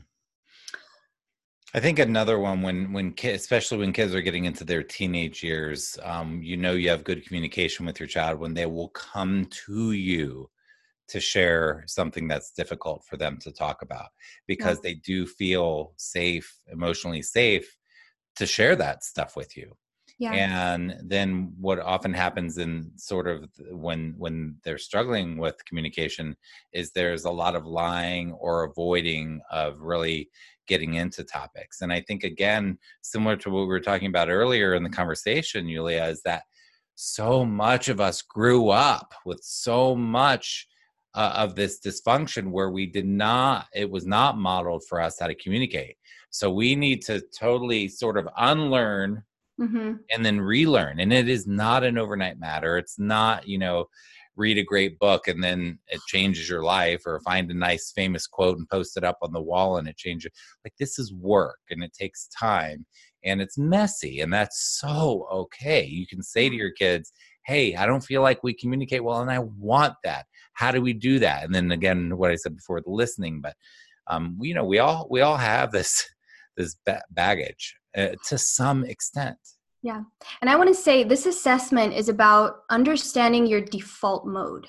Speaker 1: I think another one, when when kids, especially when kids are getting into their teenage years, um, you know, you have good communication with your child when they will come to you to share something that's difficult for them to talk about, because yeah. they do feel safe, emotionally safe, to share that stuff with you. Yeah. And then what often happens in sort of when when they're struggling with communication is there's a lot of lying or avoiding of really getting into topics. And I think, again, similar to what we were talking about earlier in the conversation, Yulia, is that so much of us grew up with so much uh, of this dysfunction where we did not, it was not modeled for us how to communicate. So we need to totally sort of unlearn mm-hmm. and then relearn. And it is not an overnight matter. It's not, you know, read a great book and then it changes your life, or find a nice famous quote and post it up on the wall and it changes. Like, this is work and it takes time and it's messy, and that's so okay. You can say to your kids, hey, I don't feel like we communicate well and I want that. How do we do that? And then again, what I said before, the listening, but um, you know, we all, we all have this, this ba- baggage uh, to some extent.
Speaker 2: Yeah. And I want to say this assessment is about understanding your default mode.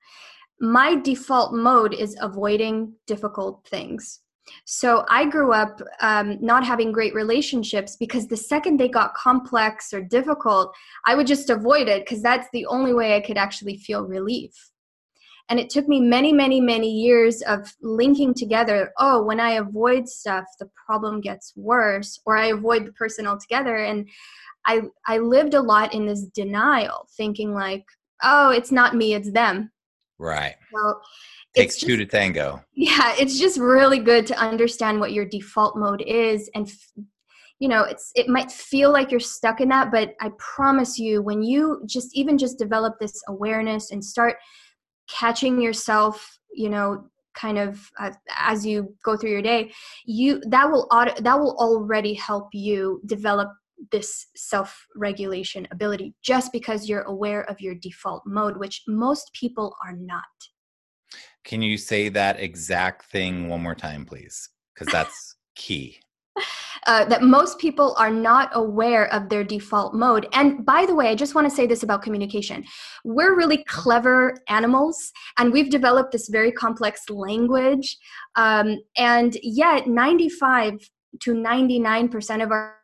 Speaker 2: My default mode is avoiding difficult things. So I grew up um, not having great relationships because the second they got complex or difficult, I would just avoid it because that's the only way I could actually feel relief. And it took me many, many, many years of linking together, oh, when I avoid stuff, the problem gets worse, or I avoid the person altogether. And I I lived a lot in this denial, thinking like, oh, it's not me, it's them.
Speaker 1: Right.
Speaker 2: So
Speaker 1: Takes two to tango.
Speaker 2: Yeah, it's just really good to understand what your default mode is. And, you know, it's it might feel like you're stuck in that, but I promise you, when you just even just develop this awareness and start catching yourself, you know, kind of uh, as you go through your day, you that will auto, that will already help you develop this self-regulation ability, just because you're aware of your default mode, which most people are not.
Speaker 1: Can you say that exact thing one more time, please? Because that's key.
Speaker 2: Uh, that most people are not aware of their default mode. And by the way, I just want to say this about communication. We're really clever animals, and we've developed this very complex language. Um, and yet ninety-five to ninety-nine percent of our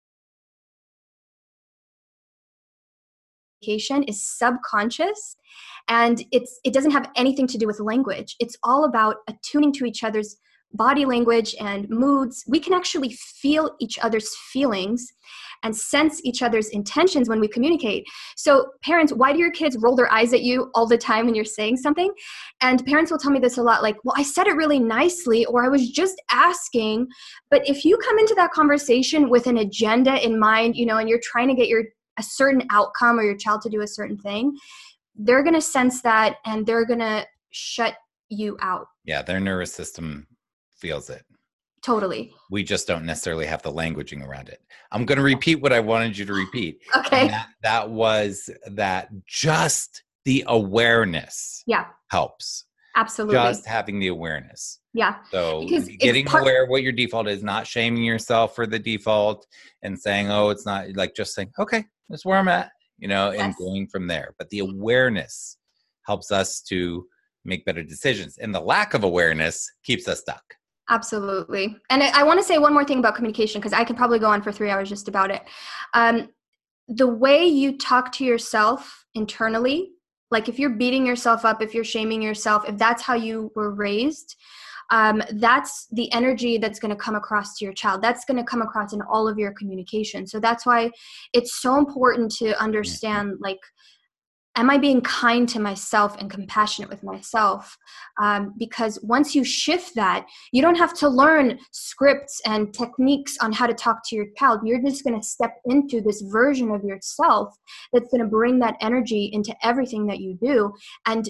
Speaker 2: communication is subconscious, and it's it doesn't have anything to do with language. It's all about attuning to each other's body language and moods. We can actually feel each other's feelings and sense each other's intentions when we communicate. So parents, why do your kids roll their eyes at you all the time when you're saying something? And parents will tell me this a lot, like, well, I said it really nicely, or I was just asking. But if you come into that conversation with an agenda in mind, you know, and you're trying to get your a certain outcome or your child to do a certain thing, they're going to sense that and they're going to shut you out.
Speaker 1: Yeah, their nervous system feels it.
Speaker 2: Totally.
Speaker 1: We just don't necessarily have the languaging around it. I'm going to repeat what I wanted you to repeat.
Speaker 2: Okay.
Speaker 1: That, that was that just the awareness
Speaker 2: yeah.
Speaker 1: helps.
Speaker 2: Absolutely.
Speaker 1: Just having the awareness.
Speaker 2: Yeah.
Speaker 1: So
Speaker 2: because
Speaker 1: getting
Speaker 2: part-
Speaker 1: aware of what your default is, not shaming yourself for the default and saying, oh, it's not, like just saying, okay, that's where I'm at, you know, yes. and going from there. But the awareness helps us to make better decisions. And the lack of awareness keeps us stuck.
Speaker 2: Absolutely. And I, I want to say one more thing about communication, because I could probably go on for three hours just about it. Um, the way you talk to yourself internally, like if you're beating yourself up, if you're shaming yourself, if that's how you were raised, um, that's the energy that's going to come across to your child. That's going to come across in all of your communication. So that's why it's so important to understand, like, am I being kind to myself and compassionate with myself? Um, because once you shift that, you don't have to learn scripts and techniques on how to talk to your child. You're just going to step into this version of yourself that's going to bring that energy into everything that you do. And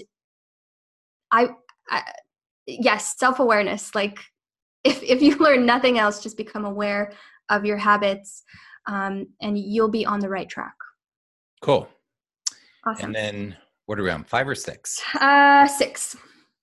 Speaker 2: I, I yes, self-awareness. Like, if, if you learn nothing else, just become aware of your habits, um, and you'll be on the right track.
Speaker 1: Cool.
Speaker 2: Awesome.
Speaker 1: And then what are we on, five or six?
Speaker 2: Uh, six.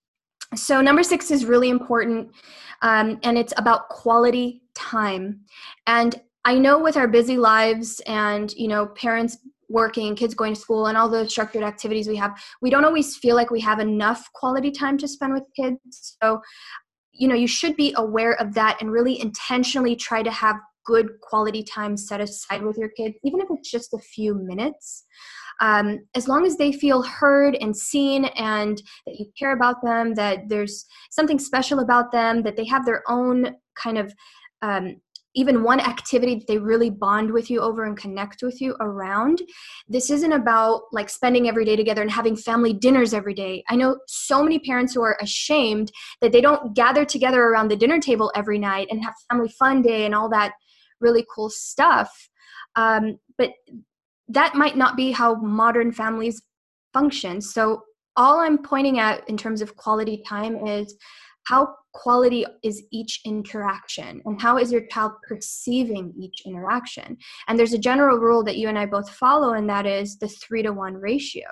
Speaker 2: So number six is really important, um, and it's about quality time. And I know with our busy lives and, you know, parents working, kids going to school, and all the structured activities we have, we don't always feel like we have enough quality time to spend with kids. So, you know, you should be aware of that and really intentionally try to have good quality time set aside with your kids, even if it's just a few minutes. Um, as long as they feel heard and seen, and that you care about them, that there's something special about them, that they have their own kind of, um, even one activity that they really bond with you over and connect with you around. This isn't about like spending every day together and having family dinners every day. I know so many parents who are ashamed that they don't gather together around the dinner table every night and have family fun day and all that really cool stuff. Um, but that might not be how modern families function. So all I'm pointing at in terms of quality time is how quality is each interaction, and how is your child perceiving each interaction. And there's a general rule that you and I both follow, and that is the three to one ratio.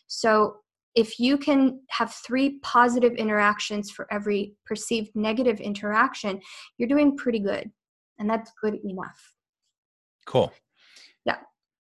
Speaker 2: So if you can have three positive interactions for every perceived negative interaction, you're doing pretty good. And that's good enough.
Speaker 1: Cool.
Speaker 2: Yeah.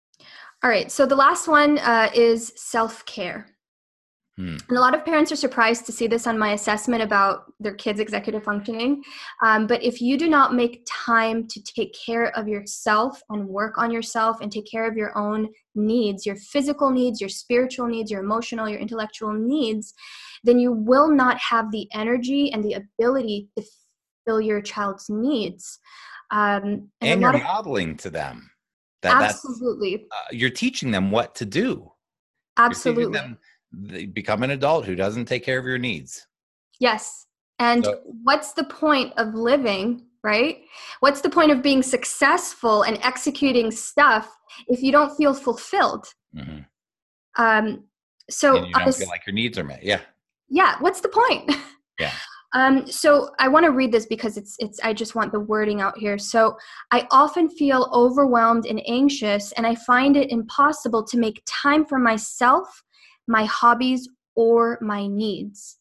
Speaker 2: All right, so the last one uh, is self-care. Hmm. And a lot of parents are surprised to see this on my assessment about their kids' executive functioning. Um, but if you do not make time to take care of yourself and work on yourself and take care of your own needs, your physical needs, your spiritual needs, your emotional, your intellectual needs, then you will not have the energy and the ability to fill your child's needs. Um,
Speaker 1: and and you're of, modeling to them. That,
Speaker 2: absolutely.
Speaker 1: That's, uh, you're teaching them what to do.
Speaker 2: Absolutely.
Speaker 1: Them, they become an adult who doesn't take care of your needs.
Speaker 2: Yes. And so, what's the point of living, right? What's the point of being successful and executing stuff if you don't feel fulfilled? Mm-hmm. Um, so
Speaker 1: and you don't feel like your needs are met. Yeah.
Speaker 2: Yeah. What's the point?
Speaker 1: Yeah.
Speaker 2: Um, so I want to read this because it's, it's, I just want the wording out here. So I often feel overwhelmed and anxious, and I find it impossible to make time for myself, my hobbies, or my needs.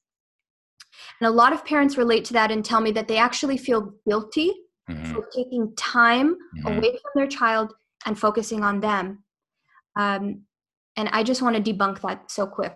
Speaker 2: And a lot of parents relate to that and tell me that they actually feel guilty mm-hmm. for taking time mm-hmm. away from their child and focusing on them. Um, and I just want to debunk that so quick.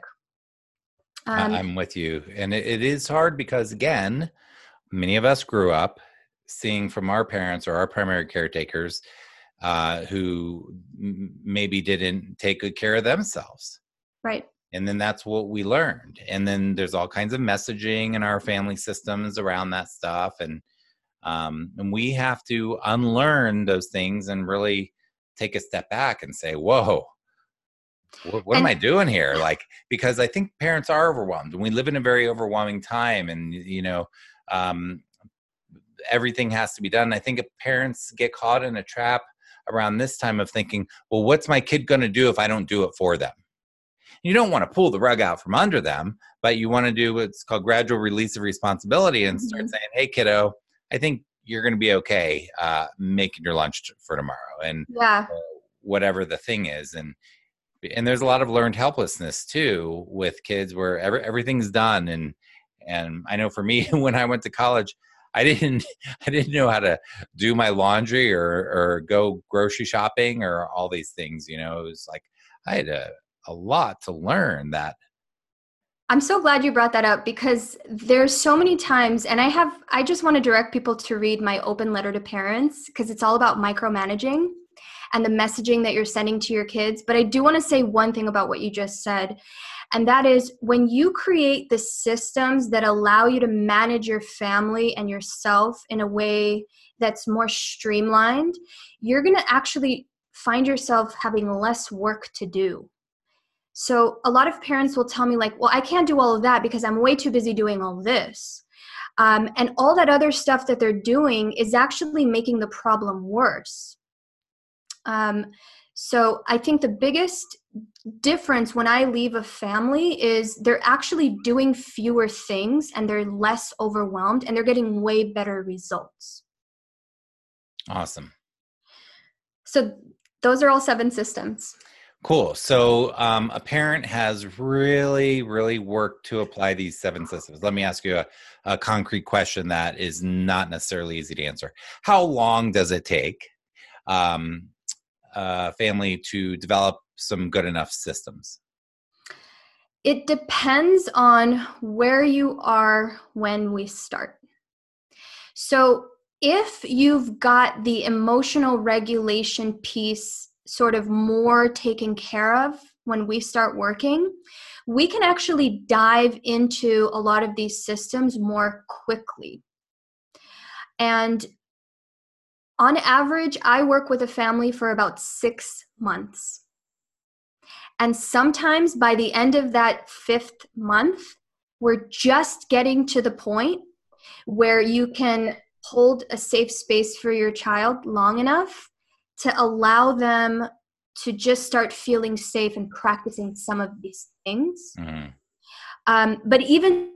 Speaker 1: Um, I'm with you. And it, it is hard because, again, many of us grew up seeing from our parents or our primary caretakers uh, who m- maybe didn't take good care of themselves.
Speaker 2: Right.
Speaker 1: And then that's what we learned. And then there's all kinds of messaging in our family systems around that stuff. And, um, and we have to unlearn those things and really take a step back and say, whoa, what, what and, am I doing here? Like, because I think parents are overwhelmed, and we live in a very overwhelming time, and, you know, um, everything has to be done. I think if parents get caught in a trap around this time of thinking, well, what's my kid going to do if I don't do it for them? You don't want to pull the rug out from under them, but you want to do what's called gradual release of responsibility and start mm-hmm. saying, hey, kiddo, I think you're going to be okay uh, making your lunch for tomorrow, and
Speaker 2: yeah.
Speaker 1: uh, whatever the thing is. And And there's a lot of learned helplessness too with kids where every, everything's done. And, and I know for me, when I went to college, I didn't, I didn't know how to do my laundry or, or go grocery shopping or all these things. You know, it was like, I had a, a lot to learn that.
Speaker 2: I'm so glad you brought that up, because there's so many times, and I have, I just want to direct people to read my open letter to parents, because it's all about micromanaging and the messaging that you're sending to your kids. But I do want to say one thing about what you just said. And that is when you create the systems that allow you to manage your family and yourself in a way that's more streamlined, you're going to actually find yourself having less work to do. So a lot of parents will tell me like, well, I can't do all of that because I'm way too busy doing all this. Um, and all that other stuff that they're doing is actually making the problem worse. Um, so I think the biggest difference when I leave a family is they're actually doing fewer things and they're less overwhelmed and they're getting way better results.
Speaker 1: Awesome.
Speaker 2: So those are all seven systems.
Speaker 1: Cool. So um, a parent has really, really worked to apply these seven systems. Let me ask you a, a concrete question that is not necessarily easy to answer. How long does it take um, a family to develop some good enough systems?
Speaker 2: It depends on where you are when we start. So if you've got the emotional regulation piece sort of more taken care of when we start working, we can actually dive into a lot of these systems more quickly. And on average, I work with a family for about six months. And sometimes by the end of that fifth month, we're just getting to the point where you can hold a safe space for your child long enough to allow them to just start feeling safe and practicing some of these things. Mm-hmm. Um, but even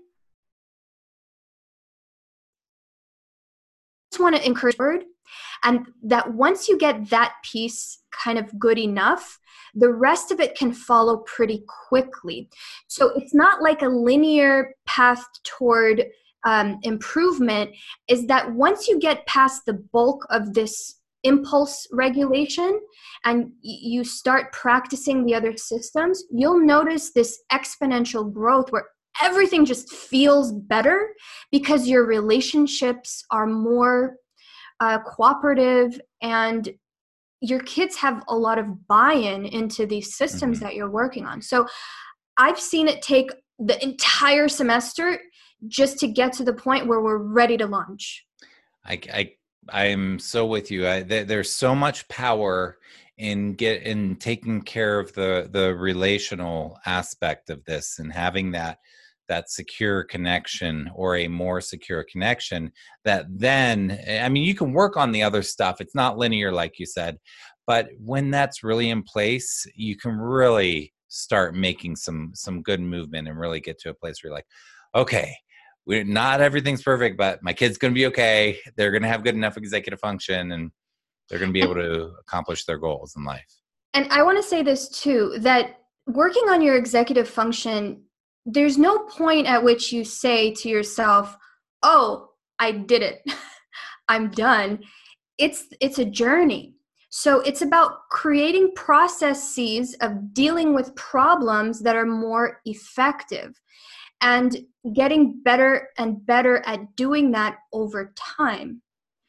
Speaker 2: just want to encourage word, and that once you get that piece kind of good enough, the rest of it can follow pretty quickly. So it's not like a linear path toward um, improvement, is that once you get past the bulk of this impulse regulation and you start practicing the other systems, you'll notice this exponential growth where everything just feels better because your relationships are more uh, cooperative and your kids have a lot of buy-in into these systems mm-hmm. that you're working on. So I've seen it take the entire semester just to get to the point where we're ready to launch.
Speaker 1: I, I I'm so with you. I, th- there's so much power in get in taking care of the the relational aspect of this and having that that secure connection or a more secure connection that then, I mean, you can work on the other stuff. It's not linear, like you said, but when that's really in place, you can really start making some some good movement and really get to a place where you're like, okay, we're not everything's perfect, but my kid's going to be okay. They're going to have good enough executive function and they're going to be able to accomplish their goals in life.
Speaker 2: And I want to say this too, that working on your executive function, there's no point at which you say to yourself, oh, I did it. I'm done. It's, it's a journey. So it's about creating processes of dealing with problems that are more effective and getting better and better at doing that over time.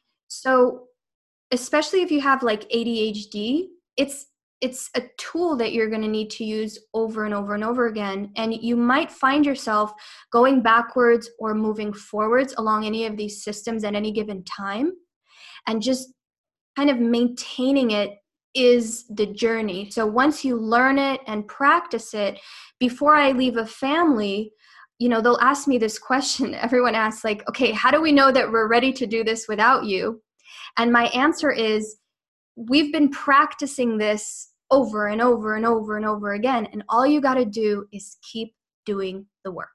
Speaker 2: So especially if you have like A D H D, it's it's a tool that you're going to need to use over and over and over again. And you might find yourself going backwards or moving forwards along any of these systems at any given time. And just kind of maintaining it is the journey. So once you learn it and practice it, before I leave a family, you know, they'll ask me this question. Everyone asks like, okay, how do we know that we're ready to do this without you? And my answer is, we've been practicing this over and over and over and over again. And all you got to do is keep doing the work.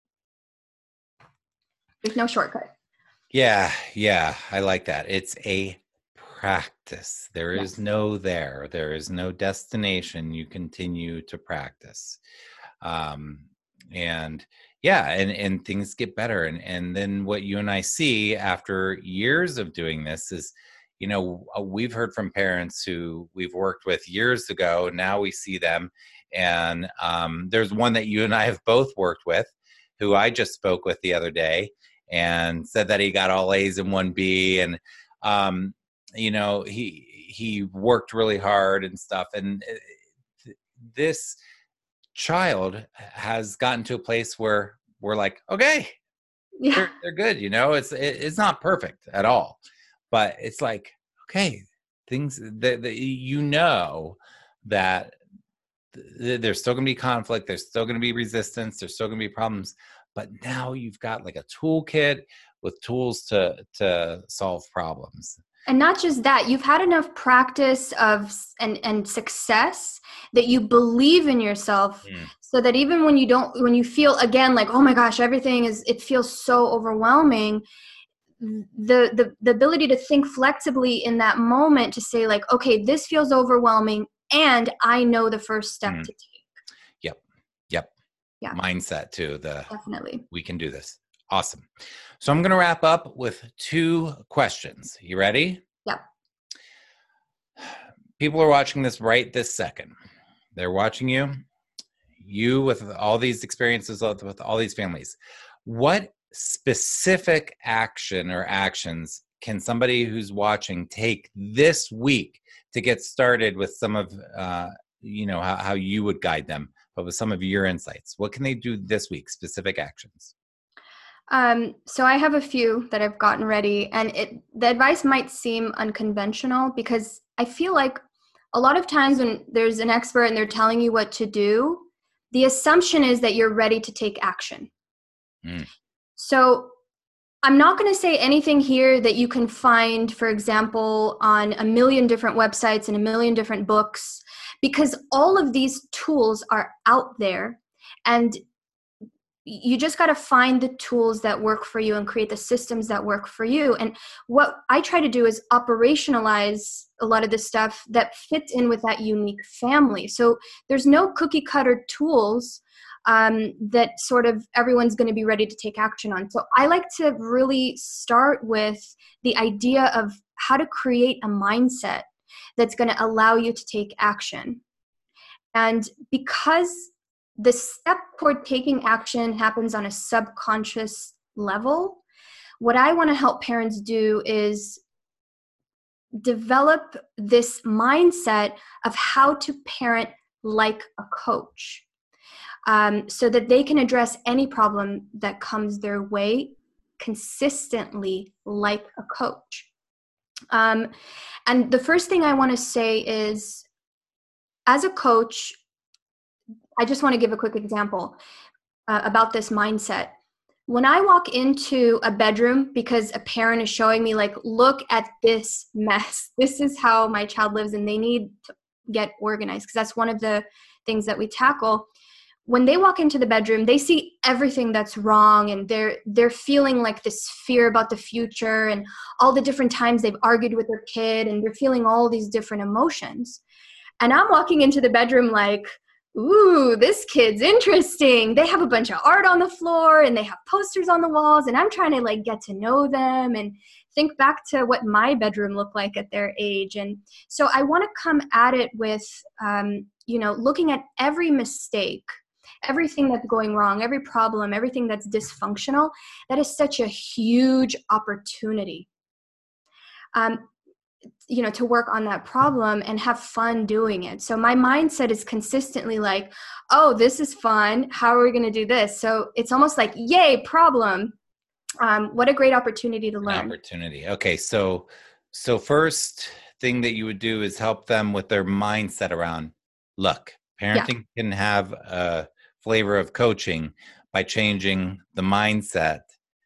Speaker 2: There's no shortcut.
Speaker 1: Yeah. Yeah. I like that. It's a practice. There is yes. no there. There is no destination. You continue to practice. Um, and yeah, and, and things get better. And, and then what you and I see after years of doing this is, you know, we've heard from parents who we've worked with years ago. Now we see them. And um, there's one that you and I have both worked with, who I just spoke with the other day and said that he got all A's and one B. And, um, you know, he he worked really hard and stuff. And this child has gotten to a place where we're like, okay,
Speaker 2: Yeah.
Speaker 1: they're, they're good. You know, it's, it, it's not perfect at all, but it's like, okay, things that, that you know, that th- there's still going to be conflict. There's still going to be resistance. There's still going to be problems, but now you've got like a toolkit with tools to, to solve problems.
Speaker 2: And not just that, you've had enough practice of and, and success that you believe in yourself, mm. so that even when you don't, when you feel again, like, oh my gosh, everything is, it feels so overwhelming. The, the, the ability to think flexibly in that moment to say like, okay, this feels overwhelming and I know the first step mm. to take.
Speaker 1: Yep. Yep.
Speaker 2: Yeah.
Speaker 1: Mindset too. The
Speaker 2: definitely.
Speaker 1: We can do this. Awesome. So I'm going to wrap up with two questions. You ready?
Speaker 2: Yep.
Speaker 1: People are watching this right this second. They're watching you, you with all these experiences with all these families. What specific action or actions can somebody who's watching take this week to get started with some of, uh, you know, how, how you would guide them, but with some of your insights? What can they do this week? Specific actions.
Speaker 2: Um, so I have a few that I've gotten ready, and it, the advice might seem unconventional because I feel like a lot of times when there's an expert and they're telling you what to do, the assumption is that you're ready to take action. Mm. So I'm not going to say anything here that you can find, for example, on a million different websites and a million different books, because all of these tools are out there, and you just got to find the tools that work for you and create the systems that work for you. And what I try to do is operationalize a lot of the stuff that fits in with that unique family. So there's no cookie cutter tools um, that sort of everyone's going to be ready to take action on. So I like to really start with the idea of how to create a mindset that's going to allow you to take action. And because the step toward taking action happens on a subconscious level, what I want to help parents do is develop this mindset of how to parent like a coach, um, so that they can address any problem that comes their way consistently like a coach. Um, and the first thing I want to say is, as a coach, I just want to give a quick example uh, about this mindset. When I walk into a bedroom because a parent is showing me like, look at this mess. This is how my child lives and they need to get organized, because that's one of the things that we tackle. When they walk into the bedroom, they see everything that's wrong, and they're they're feeling like this fear about the future and all the different times they've argued with their kid, and they're feeling all these different emotions. And I'm walking into the bedroom like, ooh, this kid's interesting. They have a bunch of art on the floor and they have posters on the walls, and I'm trying to like get to know them and think back to what my bedroom looked like at their age. And so I want to come at it with, um, you know, looking at every mistake, everything that's going wrong, every problem, everything that's dysfunctional. That is such a huge opportunity. Um, you know, to work on that problem and have fun doing it. So my mindset is consistently like, oh, this is fun. How are we going to do this? So it's almost like, yay, problem. Um, what a great opportunity to learn.
Speaker 1: An opportunity. Okay. So, so first thing that you would do is help them with their mindset around, look, parenting yeah. can have a flavor of coaching by changing the mindset.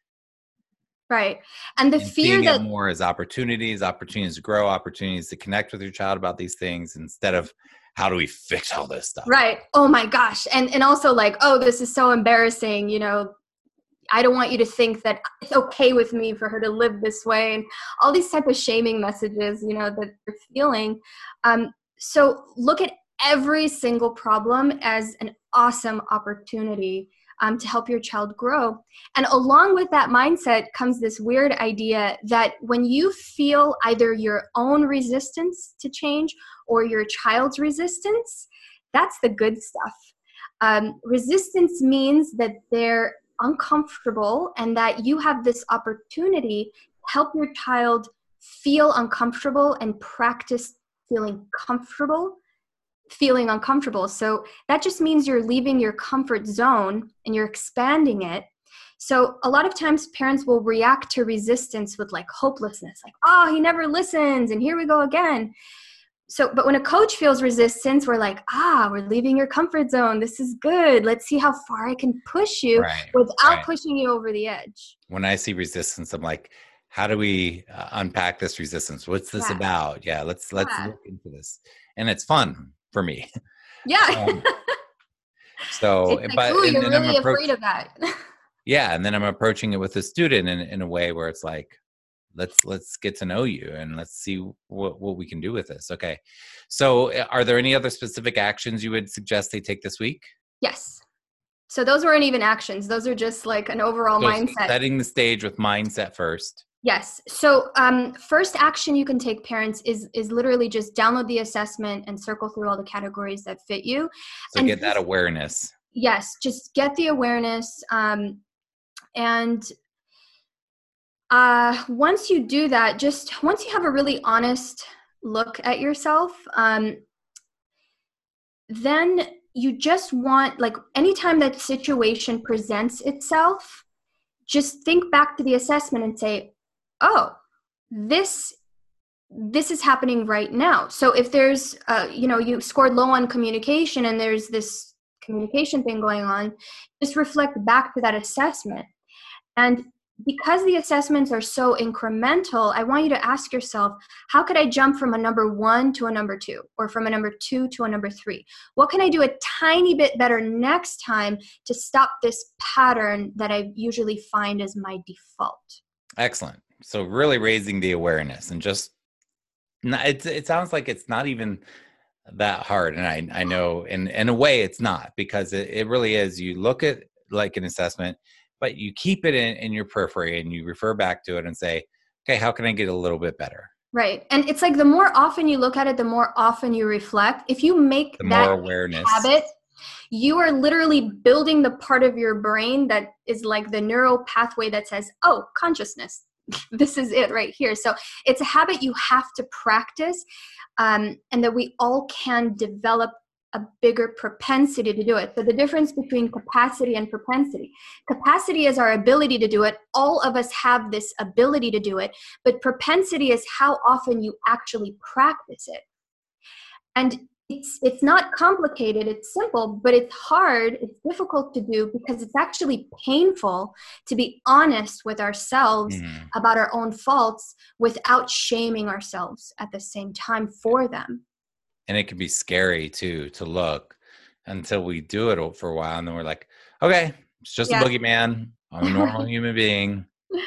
Speaker 2: Right. And the
Speaker 1: and
Speaker 2: fear
Speaker 1: seeing
Speaker 2: that
Speaker 1: it more as opportunities, opportunities to grow, opportunities to connect with your child about these things, instead of how do we fix all this stuff?
Speaker 2: Right. Oh my gosh. And and also like, oh, this is so embarrassing. You know, I don't want you to think that it's okay with me for her to live this way, and all these type of shaming messages, you know, that they're feeling. Um, so look at every single problem as an awesome opportunity Um, to help your child grow. And along with that mindset comes this weird idea that when you feel either your own resistance to change or your child's resistance, that's the good stuff. Um, resistance means that they're uncomfortable and that you have this opportunity to help your child feel uncomfortable and practice feeling comfortable feeling uncomfortable. So that just means you're leaving your comfort zone and you're expanding it. So a lot of times parents will react to resistance with like hopelessness, like, oh, he never listens and here we go again. So, but when a coach feels resistance, we're like, ah, we're leaving your comfort zone. This is good. Let's see how far I can push you
Speaker 1: right,
Speaker 2: without
Speaker 1: right.
Speaker 2: pushing you over the edge.
Speaker 1: When I see resistance, I'm like, how do we uh, unpack this resistance? What's this
Speaker 2: Yeah.
Speaker 1: about? Yeah, let's let's
Speaker 2: Yeah.
Speaker 1: look into this. And it's fun for me.
Speaker 2: Yeah.
Speaker 1: um, so,
Speaker 2: It's like,
Speaker 1: but
Speaker 2: ooh,
Speaker 1: and
Speaker 2: you're
Speaker 1: then I'm
Speaker 2: really
Speaker 1: approach.
Speaker 2: afraid of that.
Speaker 1: Yeah, and then I'm approaching it with a student in in a way where it's like, let's let's get to know you and let's see what what we can do with this. Okay. So, uh, are there any other specific actions you would suggest they take this week?
Speaker 2: Yes. So those weren't even actions. Those are just like an overall
Speaker 1: So,
Speaker 2: mindset.
Speaker 1: setting the stage with mindset first.
Speaker 2: Yes. So um, first action you can take, parents, is is literally just download the assessment and circle through all the categories that fit you.
Speaker 1: So,
Speaker 2: And
Speaker 1: get that
Speaker 2: just,
Speaker 1: awareness.
Speaker 2: yes, just get the awareness. Um, and uh, once you do that, just once you have a really honest look at yourself, um, then you just want, like, anytime that situation presents itself, just think back to the assessment and say, oh, this this is happening right now. So if there's, uh, you know, you scored low on communication and there's this communication thing going on, just reflect back to that assessment. And because the assessments are so incremental, I want you to ask yourself, how could I jump from a number one to a number two, or from a number two to a number three? What can I do a tiny bit better next time to stop this pattern that I usually find as my default?
Speaker 1: Excellent. So, really raising the awareness and just, it, it sounds like it's not even that hard. And I, I know in, in a way it's not, because it, it really is. You look at like an assessment, but you keep it in, in your periphery and you refer back to it and say, okay, how can I get a little bit better?
Speaker 2: Right. And it's like the more often you look at it, the more often you reflect. If you make
Speaker 1: The
Speaker 2: that
Speaker 1: more awareness.
Speaker 2: habit, you are literally building the part of your brain that is like the neural pathway that says, oh, consciousness. This is it right here. So it's a habit you have to practice, um, and that we all can develop a bigger propensity to do it. So the difference between capacity and propensity. Capacity is our ability to do it. All of us have this ability to do it, but propensity is how often you actually practice it. And it's it's not complicated, it's simple, but it's hard, it's difficult to do, because it's actually painful to be honest with ourselves
Speaker 1: Mm.
Speaker 2: about our own faults without shaming ourselves at the same time for them.
Speaker 1: And it can be scary too, to look until we do it for a while. And then we're like, okay, it's just
Speaker 2: Yeah.
Speaker 1: a boogeyman. I'm a normal human being.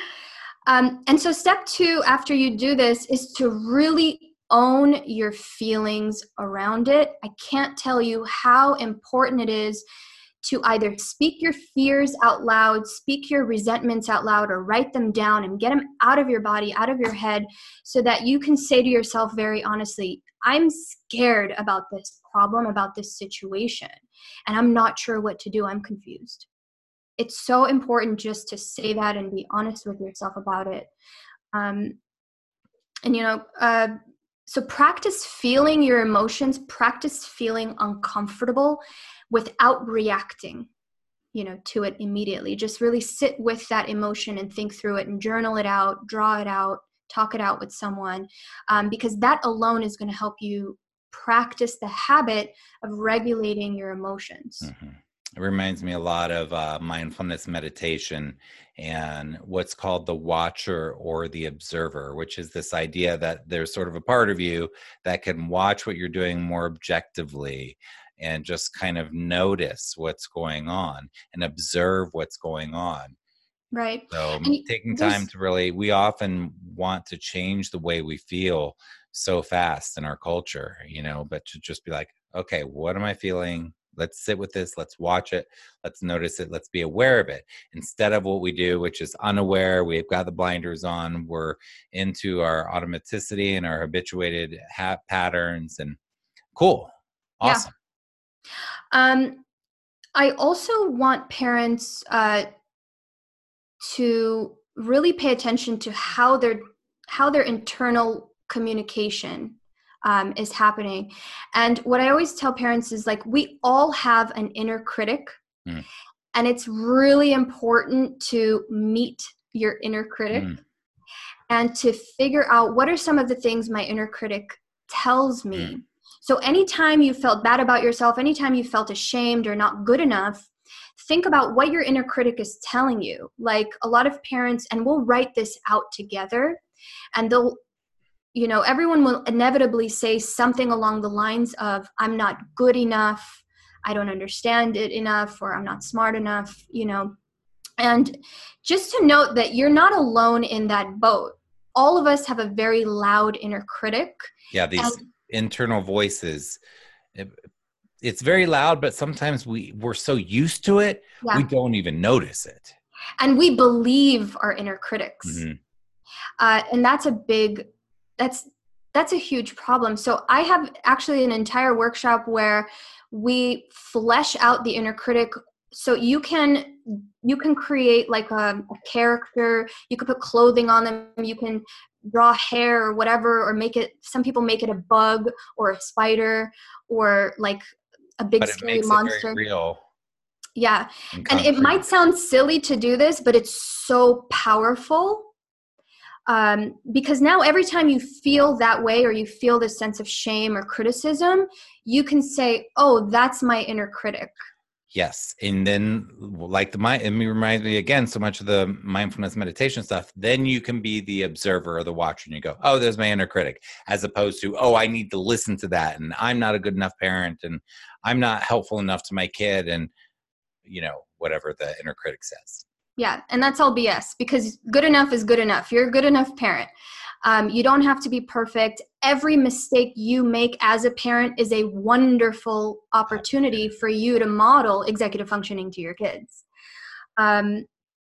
Speaker 2: Um, and so step two, after you do this, is to really own your feelings around it. I can't tell you how important it is to either speak your fears out loud, speak your resentments out loud, or write them down and get them out of your body, out of your head, so that you can say to yourself very honestly, I'm scared about this problem, about this situation, and I'm not sure what to do. I'm confused. It's so important just to say that and be honest with yourself about it. Um, and, you know, uh, so practice feeling your emotions, practice feeling uncomfortable without reacting, you know, to it immediately. Just really sit with that emotion and think through it and journal it out, draw it out, talk it out with someone, um, because that alone is going to help you practice the habit of regulating your emotions.
Speaker 1: Mm-hmm. It reminds me a lot of uh, mindfulness meditation and what's called the watcher or the observer, which is this idea that there's sort of a part of you that can watch what you're doing more objectively and just kind of notice what's going on and observe what's going on.
Speaker 2: Right.
Speaker 1: So
Speaker 2: And
Speaker 1: taking
Speaker 2: there's-
Speaker 1: time to really, we often want to change the way we feel so fast in our culture, you know, but to just be like, okay, what am I feeling? Let's sit with this. Let's watch it. Let's notice it. Let's be aware of it. Instead of what we do, which is unaware, we've got the blinders on. We're into our automaticity and our habituated ha- patterns. And cool. Awesome.
Speaker 2: Yeah. Um, I also want parents uh, to really pay attention to how their how their internal communication um, is happening. And what I always tell parents is like, we all have an inner critic. Mm. And it's really important to meet your inner critic mm. and to figure out what are some of the things my inner critic tells me. Mm. So anytime you felt bad about yourself, anytime you felt ashamed or not good enough, think about what your inner critic is telling you. Like a lot of parents, and we'll write this out together, and they'll, you know, everyone will inevitably say something along the lines of, I'm not good enough, I don't understand it enough, or I'm not smart enough, you know. And just to note that you're not alone in that boat. All of us have a very loud inner critic.
Speaker 1: Yeah, these and, internal voices. It, it's very loud, but sometimes we, we're so used to it, yeah. we don't even notice it.
Speaker 2: And we believe our inner critics. Mm-hmm. Uh, and that's a big, that's that's a huge problem. So I have actually an entire workshop where we flesh out the inner critic. So you can you can create like a, a character. You could put clothing on them. You can draw hair or whatever, or make it. Some people make it a bug or a spider or like a big
Speaker 1: but it
Speaker 2: scary
Speaker 1: makes
Speaker 2: monster.
Speaker 1: It very real.
Speaker 2: Yeah, and, and it might sound silly to do this, but it's so powerful. Um, because now every time you feel that way, or you feel this sense of shame or criticism, you can say, oh, that's my inner critic.
Speaker 1: Yes. And then like the mind, it reminds me again, so much of the mindfulness meditation stuff, then you can be the observer or the watcher and you go, oh, there's my inner critic, as opposed to, oh, I need to listen to that. And I'm not a good enough parent and I'm not helpful enough to my kid. And, you know, whatever the inner critic says.
Speaker 2: Yeah. And that's all B S, because good enough is good enough. You're a good enough parent. Um, you don't have to be perfect. Every mistake you make as a parent is a wonderful opportunity for you to model executive functioning to your kids. Um,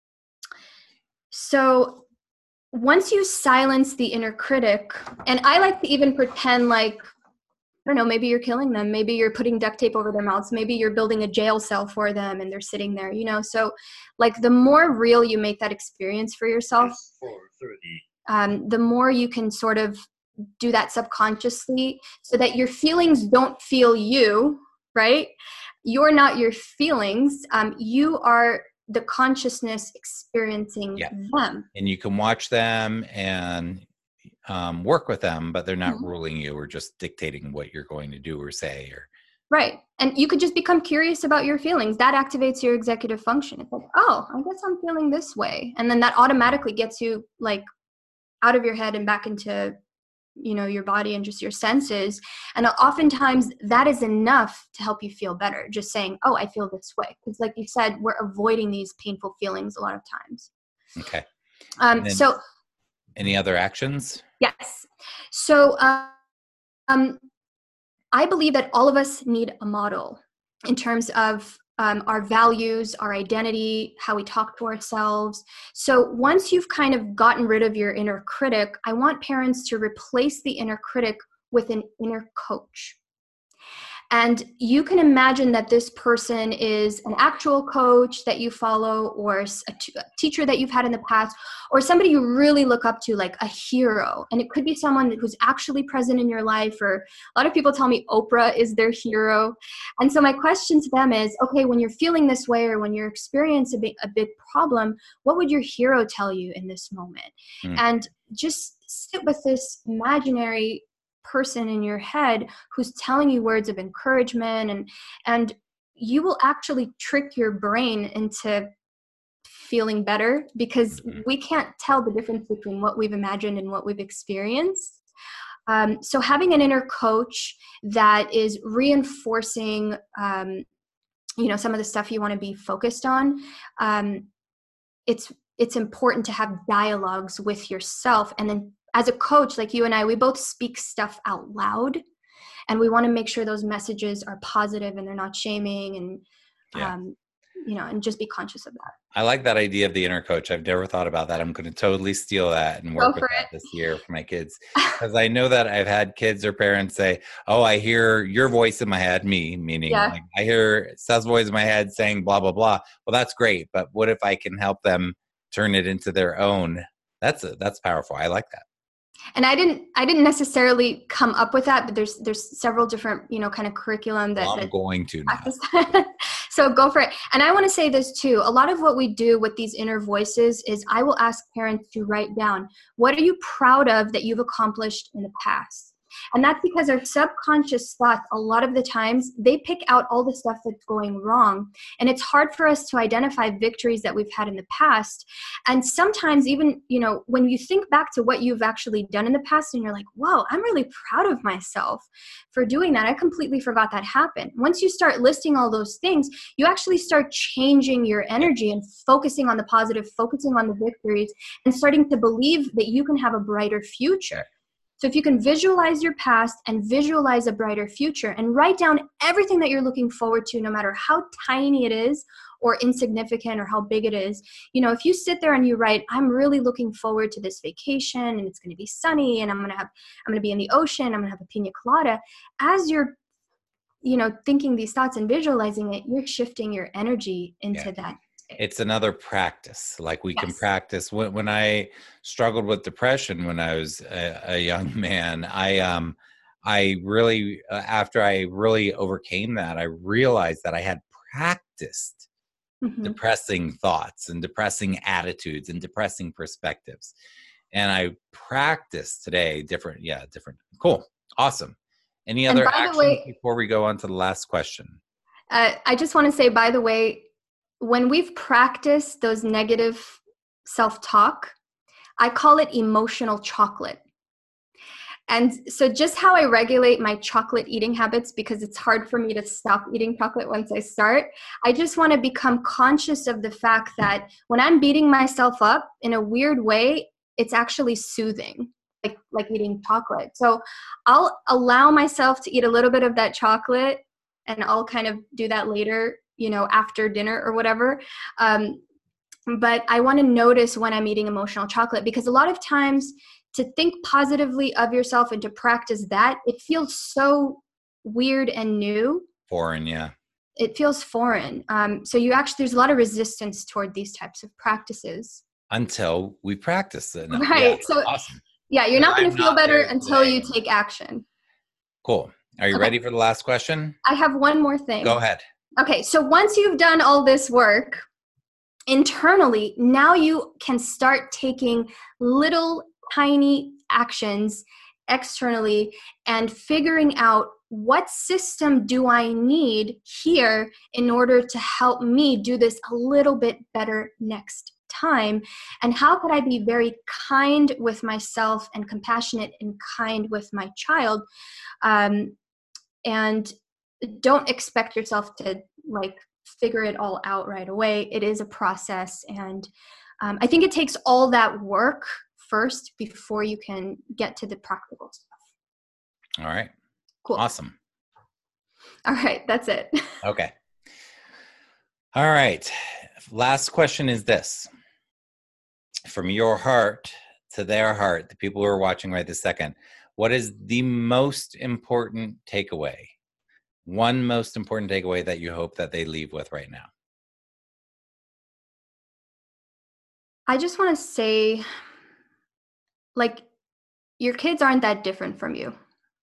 Speaker 2: so once you silence the inner critic, and I like to even pretend like, I don't know, maybe you're killing them. Maybe you're putting duct tape over their mouths. Maybe you're building a jail cell for them and they're sitting there, you know? So like the more real you make that experience for yourself, um, the more you can sort of do that subconsciously so that your feelings don't feel you, right? You're not your feelings. Um, you are the consciousness experiencing yeah. them.
Speaker 1: And you can watch them and um, work with them, but they're not mm-hmm. ruling you or just dictating what you're going to do or say. Or
Speaker 2: right. And you could just become curious about your feelings. That activates your executive function. It's like, oh, I guess I'm feeling this way. And then that automatically gets you like out of your head and back into, you know, your body and just your senses. And oftentimes that is enough to help you feel better. Just saying, oh, I feel this way. Because like you said, we're avoiding these painful feelings a lot of times.
Speaker 1: Okay.
Speaker 2: Um, so
Speaker 1: any other actions?
Speaker 2: Yes. So um, um, I believe that all of us need a model in terms of um, our values, our identity, how we talk to ourselves. So once you've kind of gotten rid of your inner critic, I want parents to replace the inner critic with an inner coach. And you can imagine that this person is an actual coach that you follow, or a, t- a teacher that you've had in the past, or somebody you really look up to, like a hero. And it could be someone who's actually present in your life, or a lot of people tell me Oprah is their hero. And so my question to them is, okay, when you're feeling this way, or when you're experiencing a big, a big problem, what would your hero tell you in this moment? Mm. And just sit with this imaginary person in your head who's telling you words of encouragement, and and you will actually trick your brain into feeling better, because we can't tell the difference between what we've imagined and what we've experienced. Um, so having an inner coach that is reinforcing um, you know, some of the stuff you want to be focused on, um, it's it's important to have dialogues with yourself. And then as a coach, like you and I, we both speak stuff out loud, and we want to make sure those messages are positive and they're not shaming, and, yeah. um, you know, and just be conscious of that.
Speaker 1: I like that idea of the inner coach. I've never thought about that. I'm going to totally steal that and work with that this year for my kids. Because I know that I've had kids or parents say, oh, I hear your voice in my head, me, meaning yeah. like I hear Seth's voice in my head saying blah, blah, blah. Well, that's great. But what if I can help them turn it into their own? That's a, that's powerful. I like that.
Speaker 2: And I didn't, I didn't necessarily come up with that, but there's, there's several different, you know, kind of curriculum that,
Speaker 1: Well, I'm
Speaker 2: that
Speaker 1: going to now.
Speaker 2: So go for it. And I want to say this too. A lot of what we do with these inner voices is I will ask parents to write down, what are you proud of that you've accomplished in the past? And that's because our subconscious thoughts, a lot of the times, they pick out all the stuff that's going wrong. And it's hard for us to identify victories that we've had in the past. And sometimes even, you know, when you think back to what you've actually done in the past and you're like, whoa, I'm really proud of myself for doing that. I completely forgot that happened. Once you start listing all those things, you actually start changing your energy and focusing on the positive, focusing on the victories, and starting to believe that you can have a brighter future. So if you can visualize your past and visualize a brighter future and write down everything that you're looking forward to, no matter how tiny it is or insignificant or how big it is, you know, if you sit there and you write, I'm really looking forward to this vacation and it's going to be sunny and I'm going to have, I'm going to be in the ocean, I'm going to have a pina colada. As you're, you know, thinking these thoughts and visualizing it, you're shifting your energy into yeah. that.
Speaker 1: It's another practice. Like we yes. can practice. When, when I struggled with depression when I was a, a young man, I um, I really uh, after I really overcame that, I realized that I had practiced mm-hmm. depressing thoughts and depressing attitudes and depressing perspectives, and I practice today different. Yeah, different. Cool, awesome. Any other actions way, before we go on to the last question?
Speaker 2: Uh, I just want to say, by the way, when we've practiced those negative self-talk, I call it emotional chocolate. And so just how I regulate my chocolate eating habits, because it's hard for me to stop eating chocolate once I start, I just want to become conscious of the fact that when I'm beating myself up in a weird way, it's actually soothing, like, like eating chocolate. So I'll allow myself to eat a little bit of that chocolate, and I'll kind of do that later, you know, after dinner or whatever. Um, but I want to notice when I'm eating emotional chocolate, because a lot of times to think positively of yourself and to practice that, it feels so weird and new.
Speaker 1: Foreign, yeah.
Speaker 2: It feels foreign. Um, so you actually, there's a lot of resistance toward these types of practices.
Speaker 1: Until we practice it. No,
Speaker 2: right.
Speaker 1: Yeah,
Speaker 2: so
Speaker 1: awesome.
Speaker 2: Yeah, you're not going to feel better until you take action.
Speaker 1: Cool. Are you okay. ready for the last question?
Speaker 2: I have one more thing.
Speaker 1: Go ahead.
Speaker 2: Okay, so once you've done all this work internally, now you can start taking little tiny actions externally and figuring out, what system do I need here in order to help me do this a little bit better next time? And how could I be very kind with myself and compassionate and kind with my child? Um, and don't expect yourself to like figure it all out right away. It is a process. And um, I think it takes all that work first before you can get to the practical stuff.
Speaker 1: All right.
Speaker 2: Cool.
Speaker 1: Awesome.
Speaker 2: All right. That's it.
Speaker 1: Okay. All right. Last question is this. From your heart to their heart, the people who are watching right this second, what is the most important takeaway? One most important takeaway that you hope that they leave with right now?
Speaker 2: I just want to say, like, your kids aren't that different from you.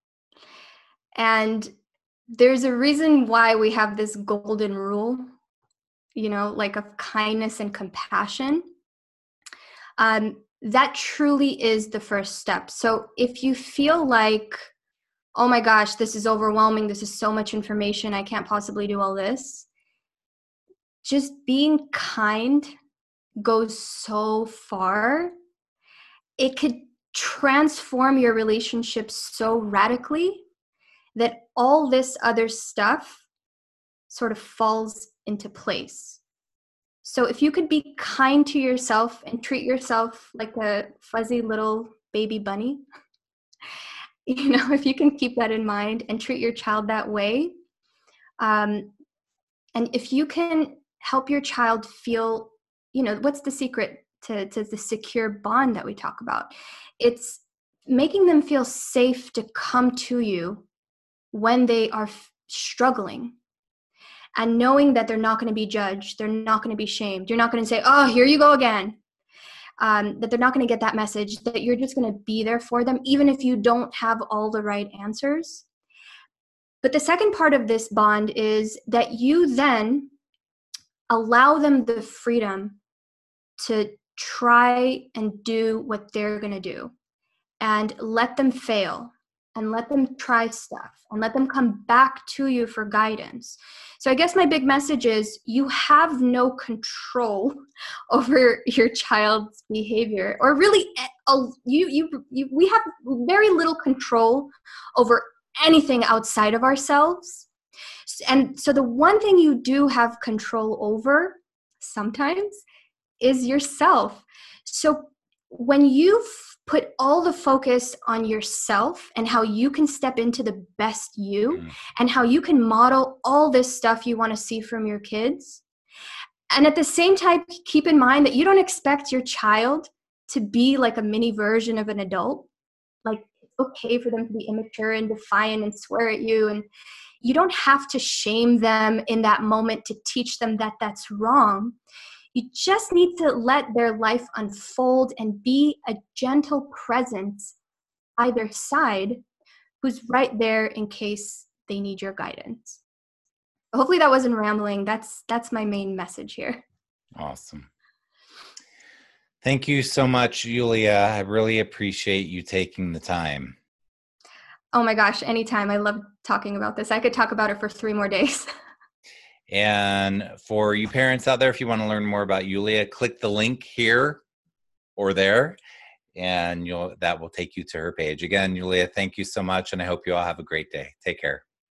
Speaker 2: And there's a reason why we have this golden rule, you know, like of kindness and compassion. Um, that truly is the first step. So if you feel like, oh my gosh, this is overwhelming, this is so much information, I can't possibly do all this, just being kind goes so far. It could transform your relationship so radically that all this other stuff sort of falls into place. So if you could be kind to yourself and treat yourself like a fuzzy little baby bunny, you know, if you can keep that in mind and treat your child that way, um, and if you can help your child feel, you know, what's the secret to, to the secure bond that we talk about? It's making them feel safe to come to you when they are f- struggling, and knowing that they're not going to be judged, they're not going to be shamed. You're not going to say, oh, here you go again. um, that they're not going to get that message, that you're just going to be there for them, even if you don't have all the right answers. But the second part of this bond is that you then allow them the freedom to try and do what they're going to do, and let them fail, and let them try stuff, and let them come back to you for guidance. So I guess my big message is you have no control over your child's behavior, or really you, you, you, we have very little control over anything outside of ourselves. And so the one thing you do have control over sometimes is yourself. So when you f- put all the focus on yourself and how you can step into the best you, mm. and how you can model all this stuff you want to see from your kids, and at the same time, keep in mind that you don't expect your child to be like a mini version of an adult. Like, it's okay for them to be immature and defiant and swear at you, and you don't have to shame them in that moment to teach them that that's wrong. You just need to let their life unfold and be a gentle presence by their side who's right there in case they need your guidance. Hopefully that wasn't rambling. That's that's my main message here.
Speaker 1: Awesome. Thank you so much, Yulia. I really appreciate you taking the time.
Speaker 2: Oh my gosh, anytime. I love talking about this. I could talk about it for three more days.
Speaker 1: And for you parents out there, if you want to learn more about Yulia, click the link here or there, and you'll that will take you to her page. Again, Yulia, thank you so much, and I hope you all have a great day. Take care.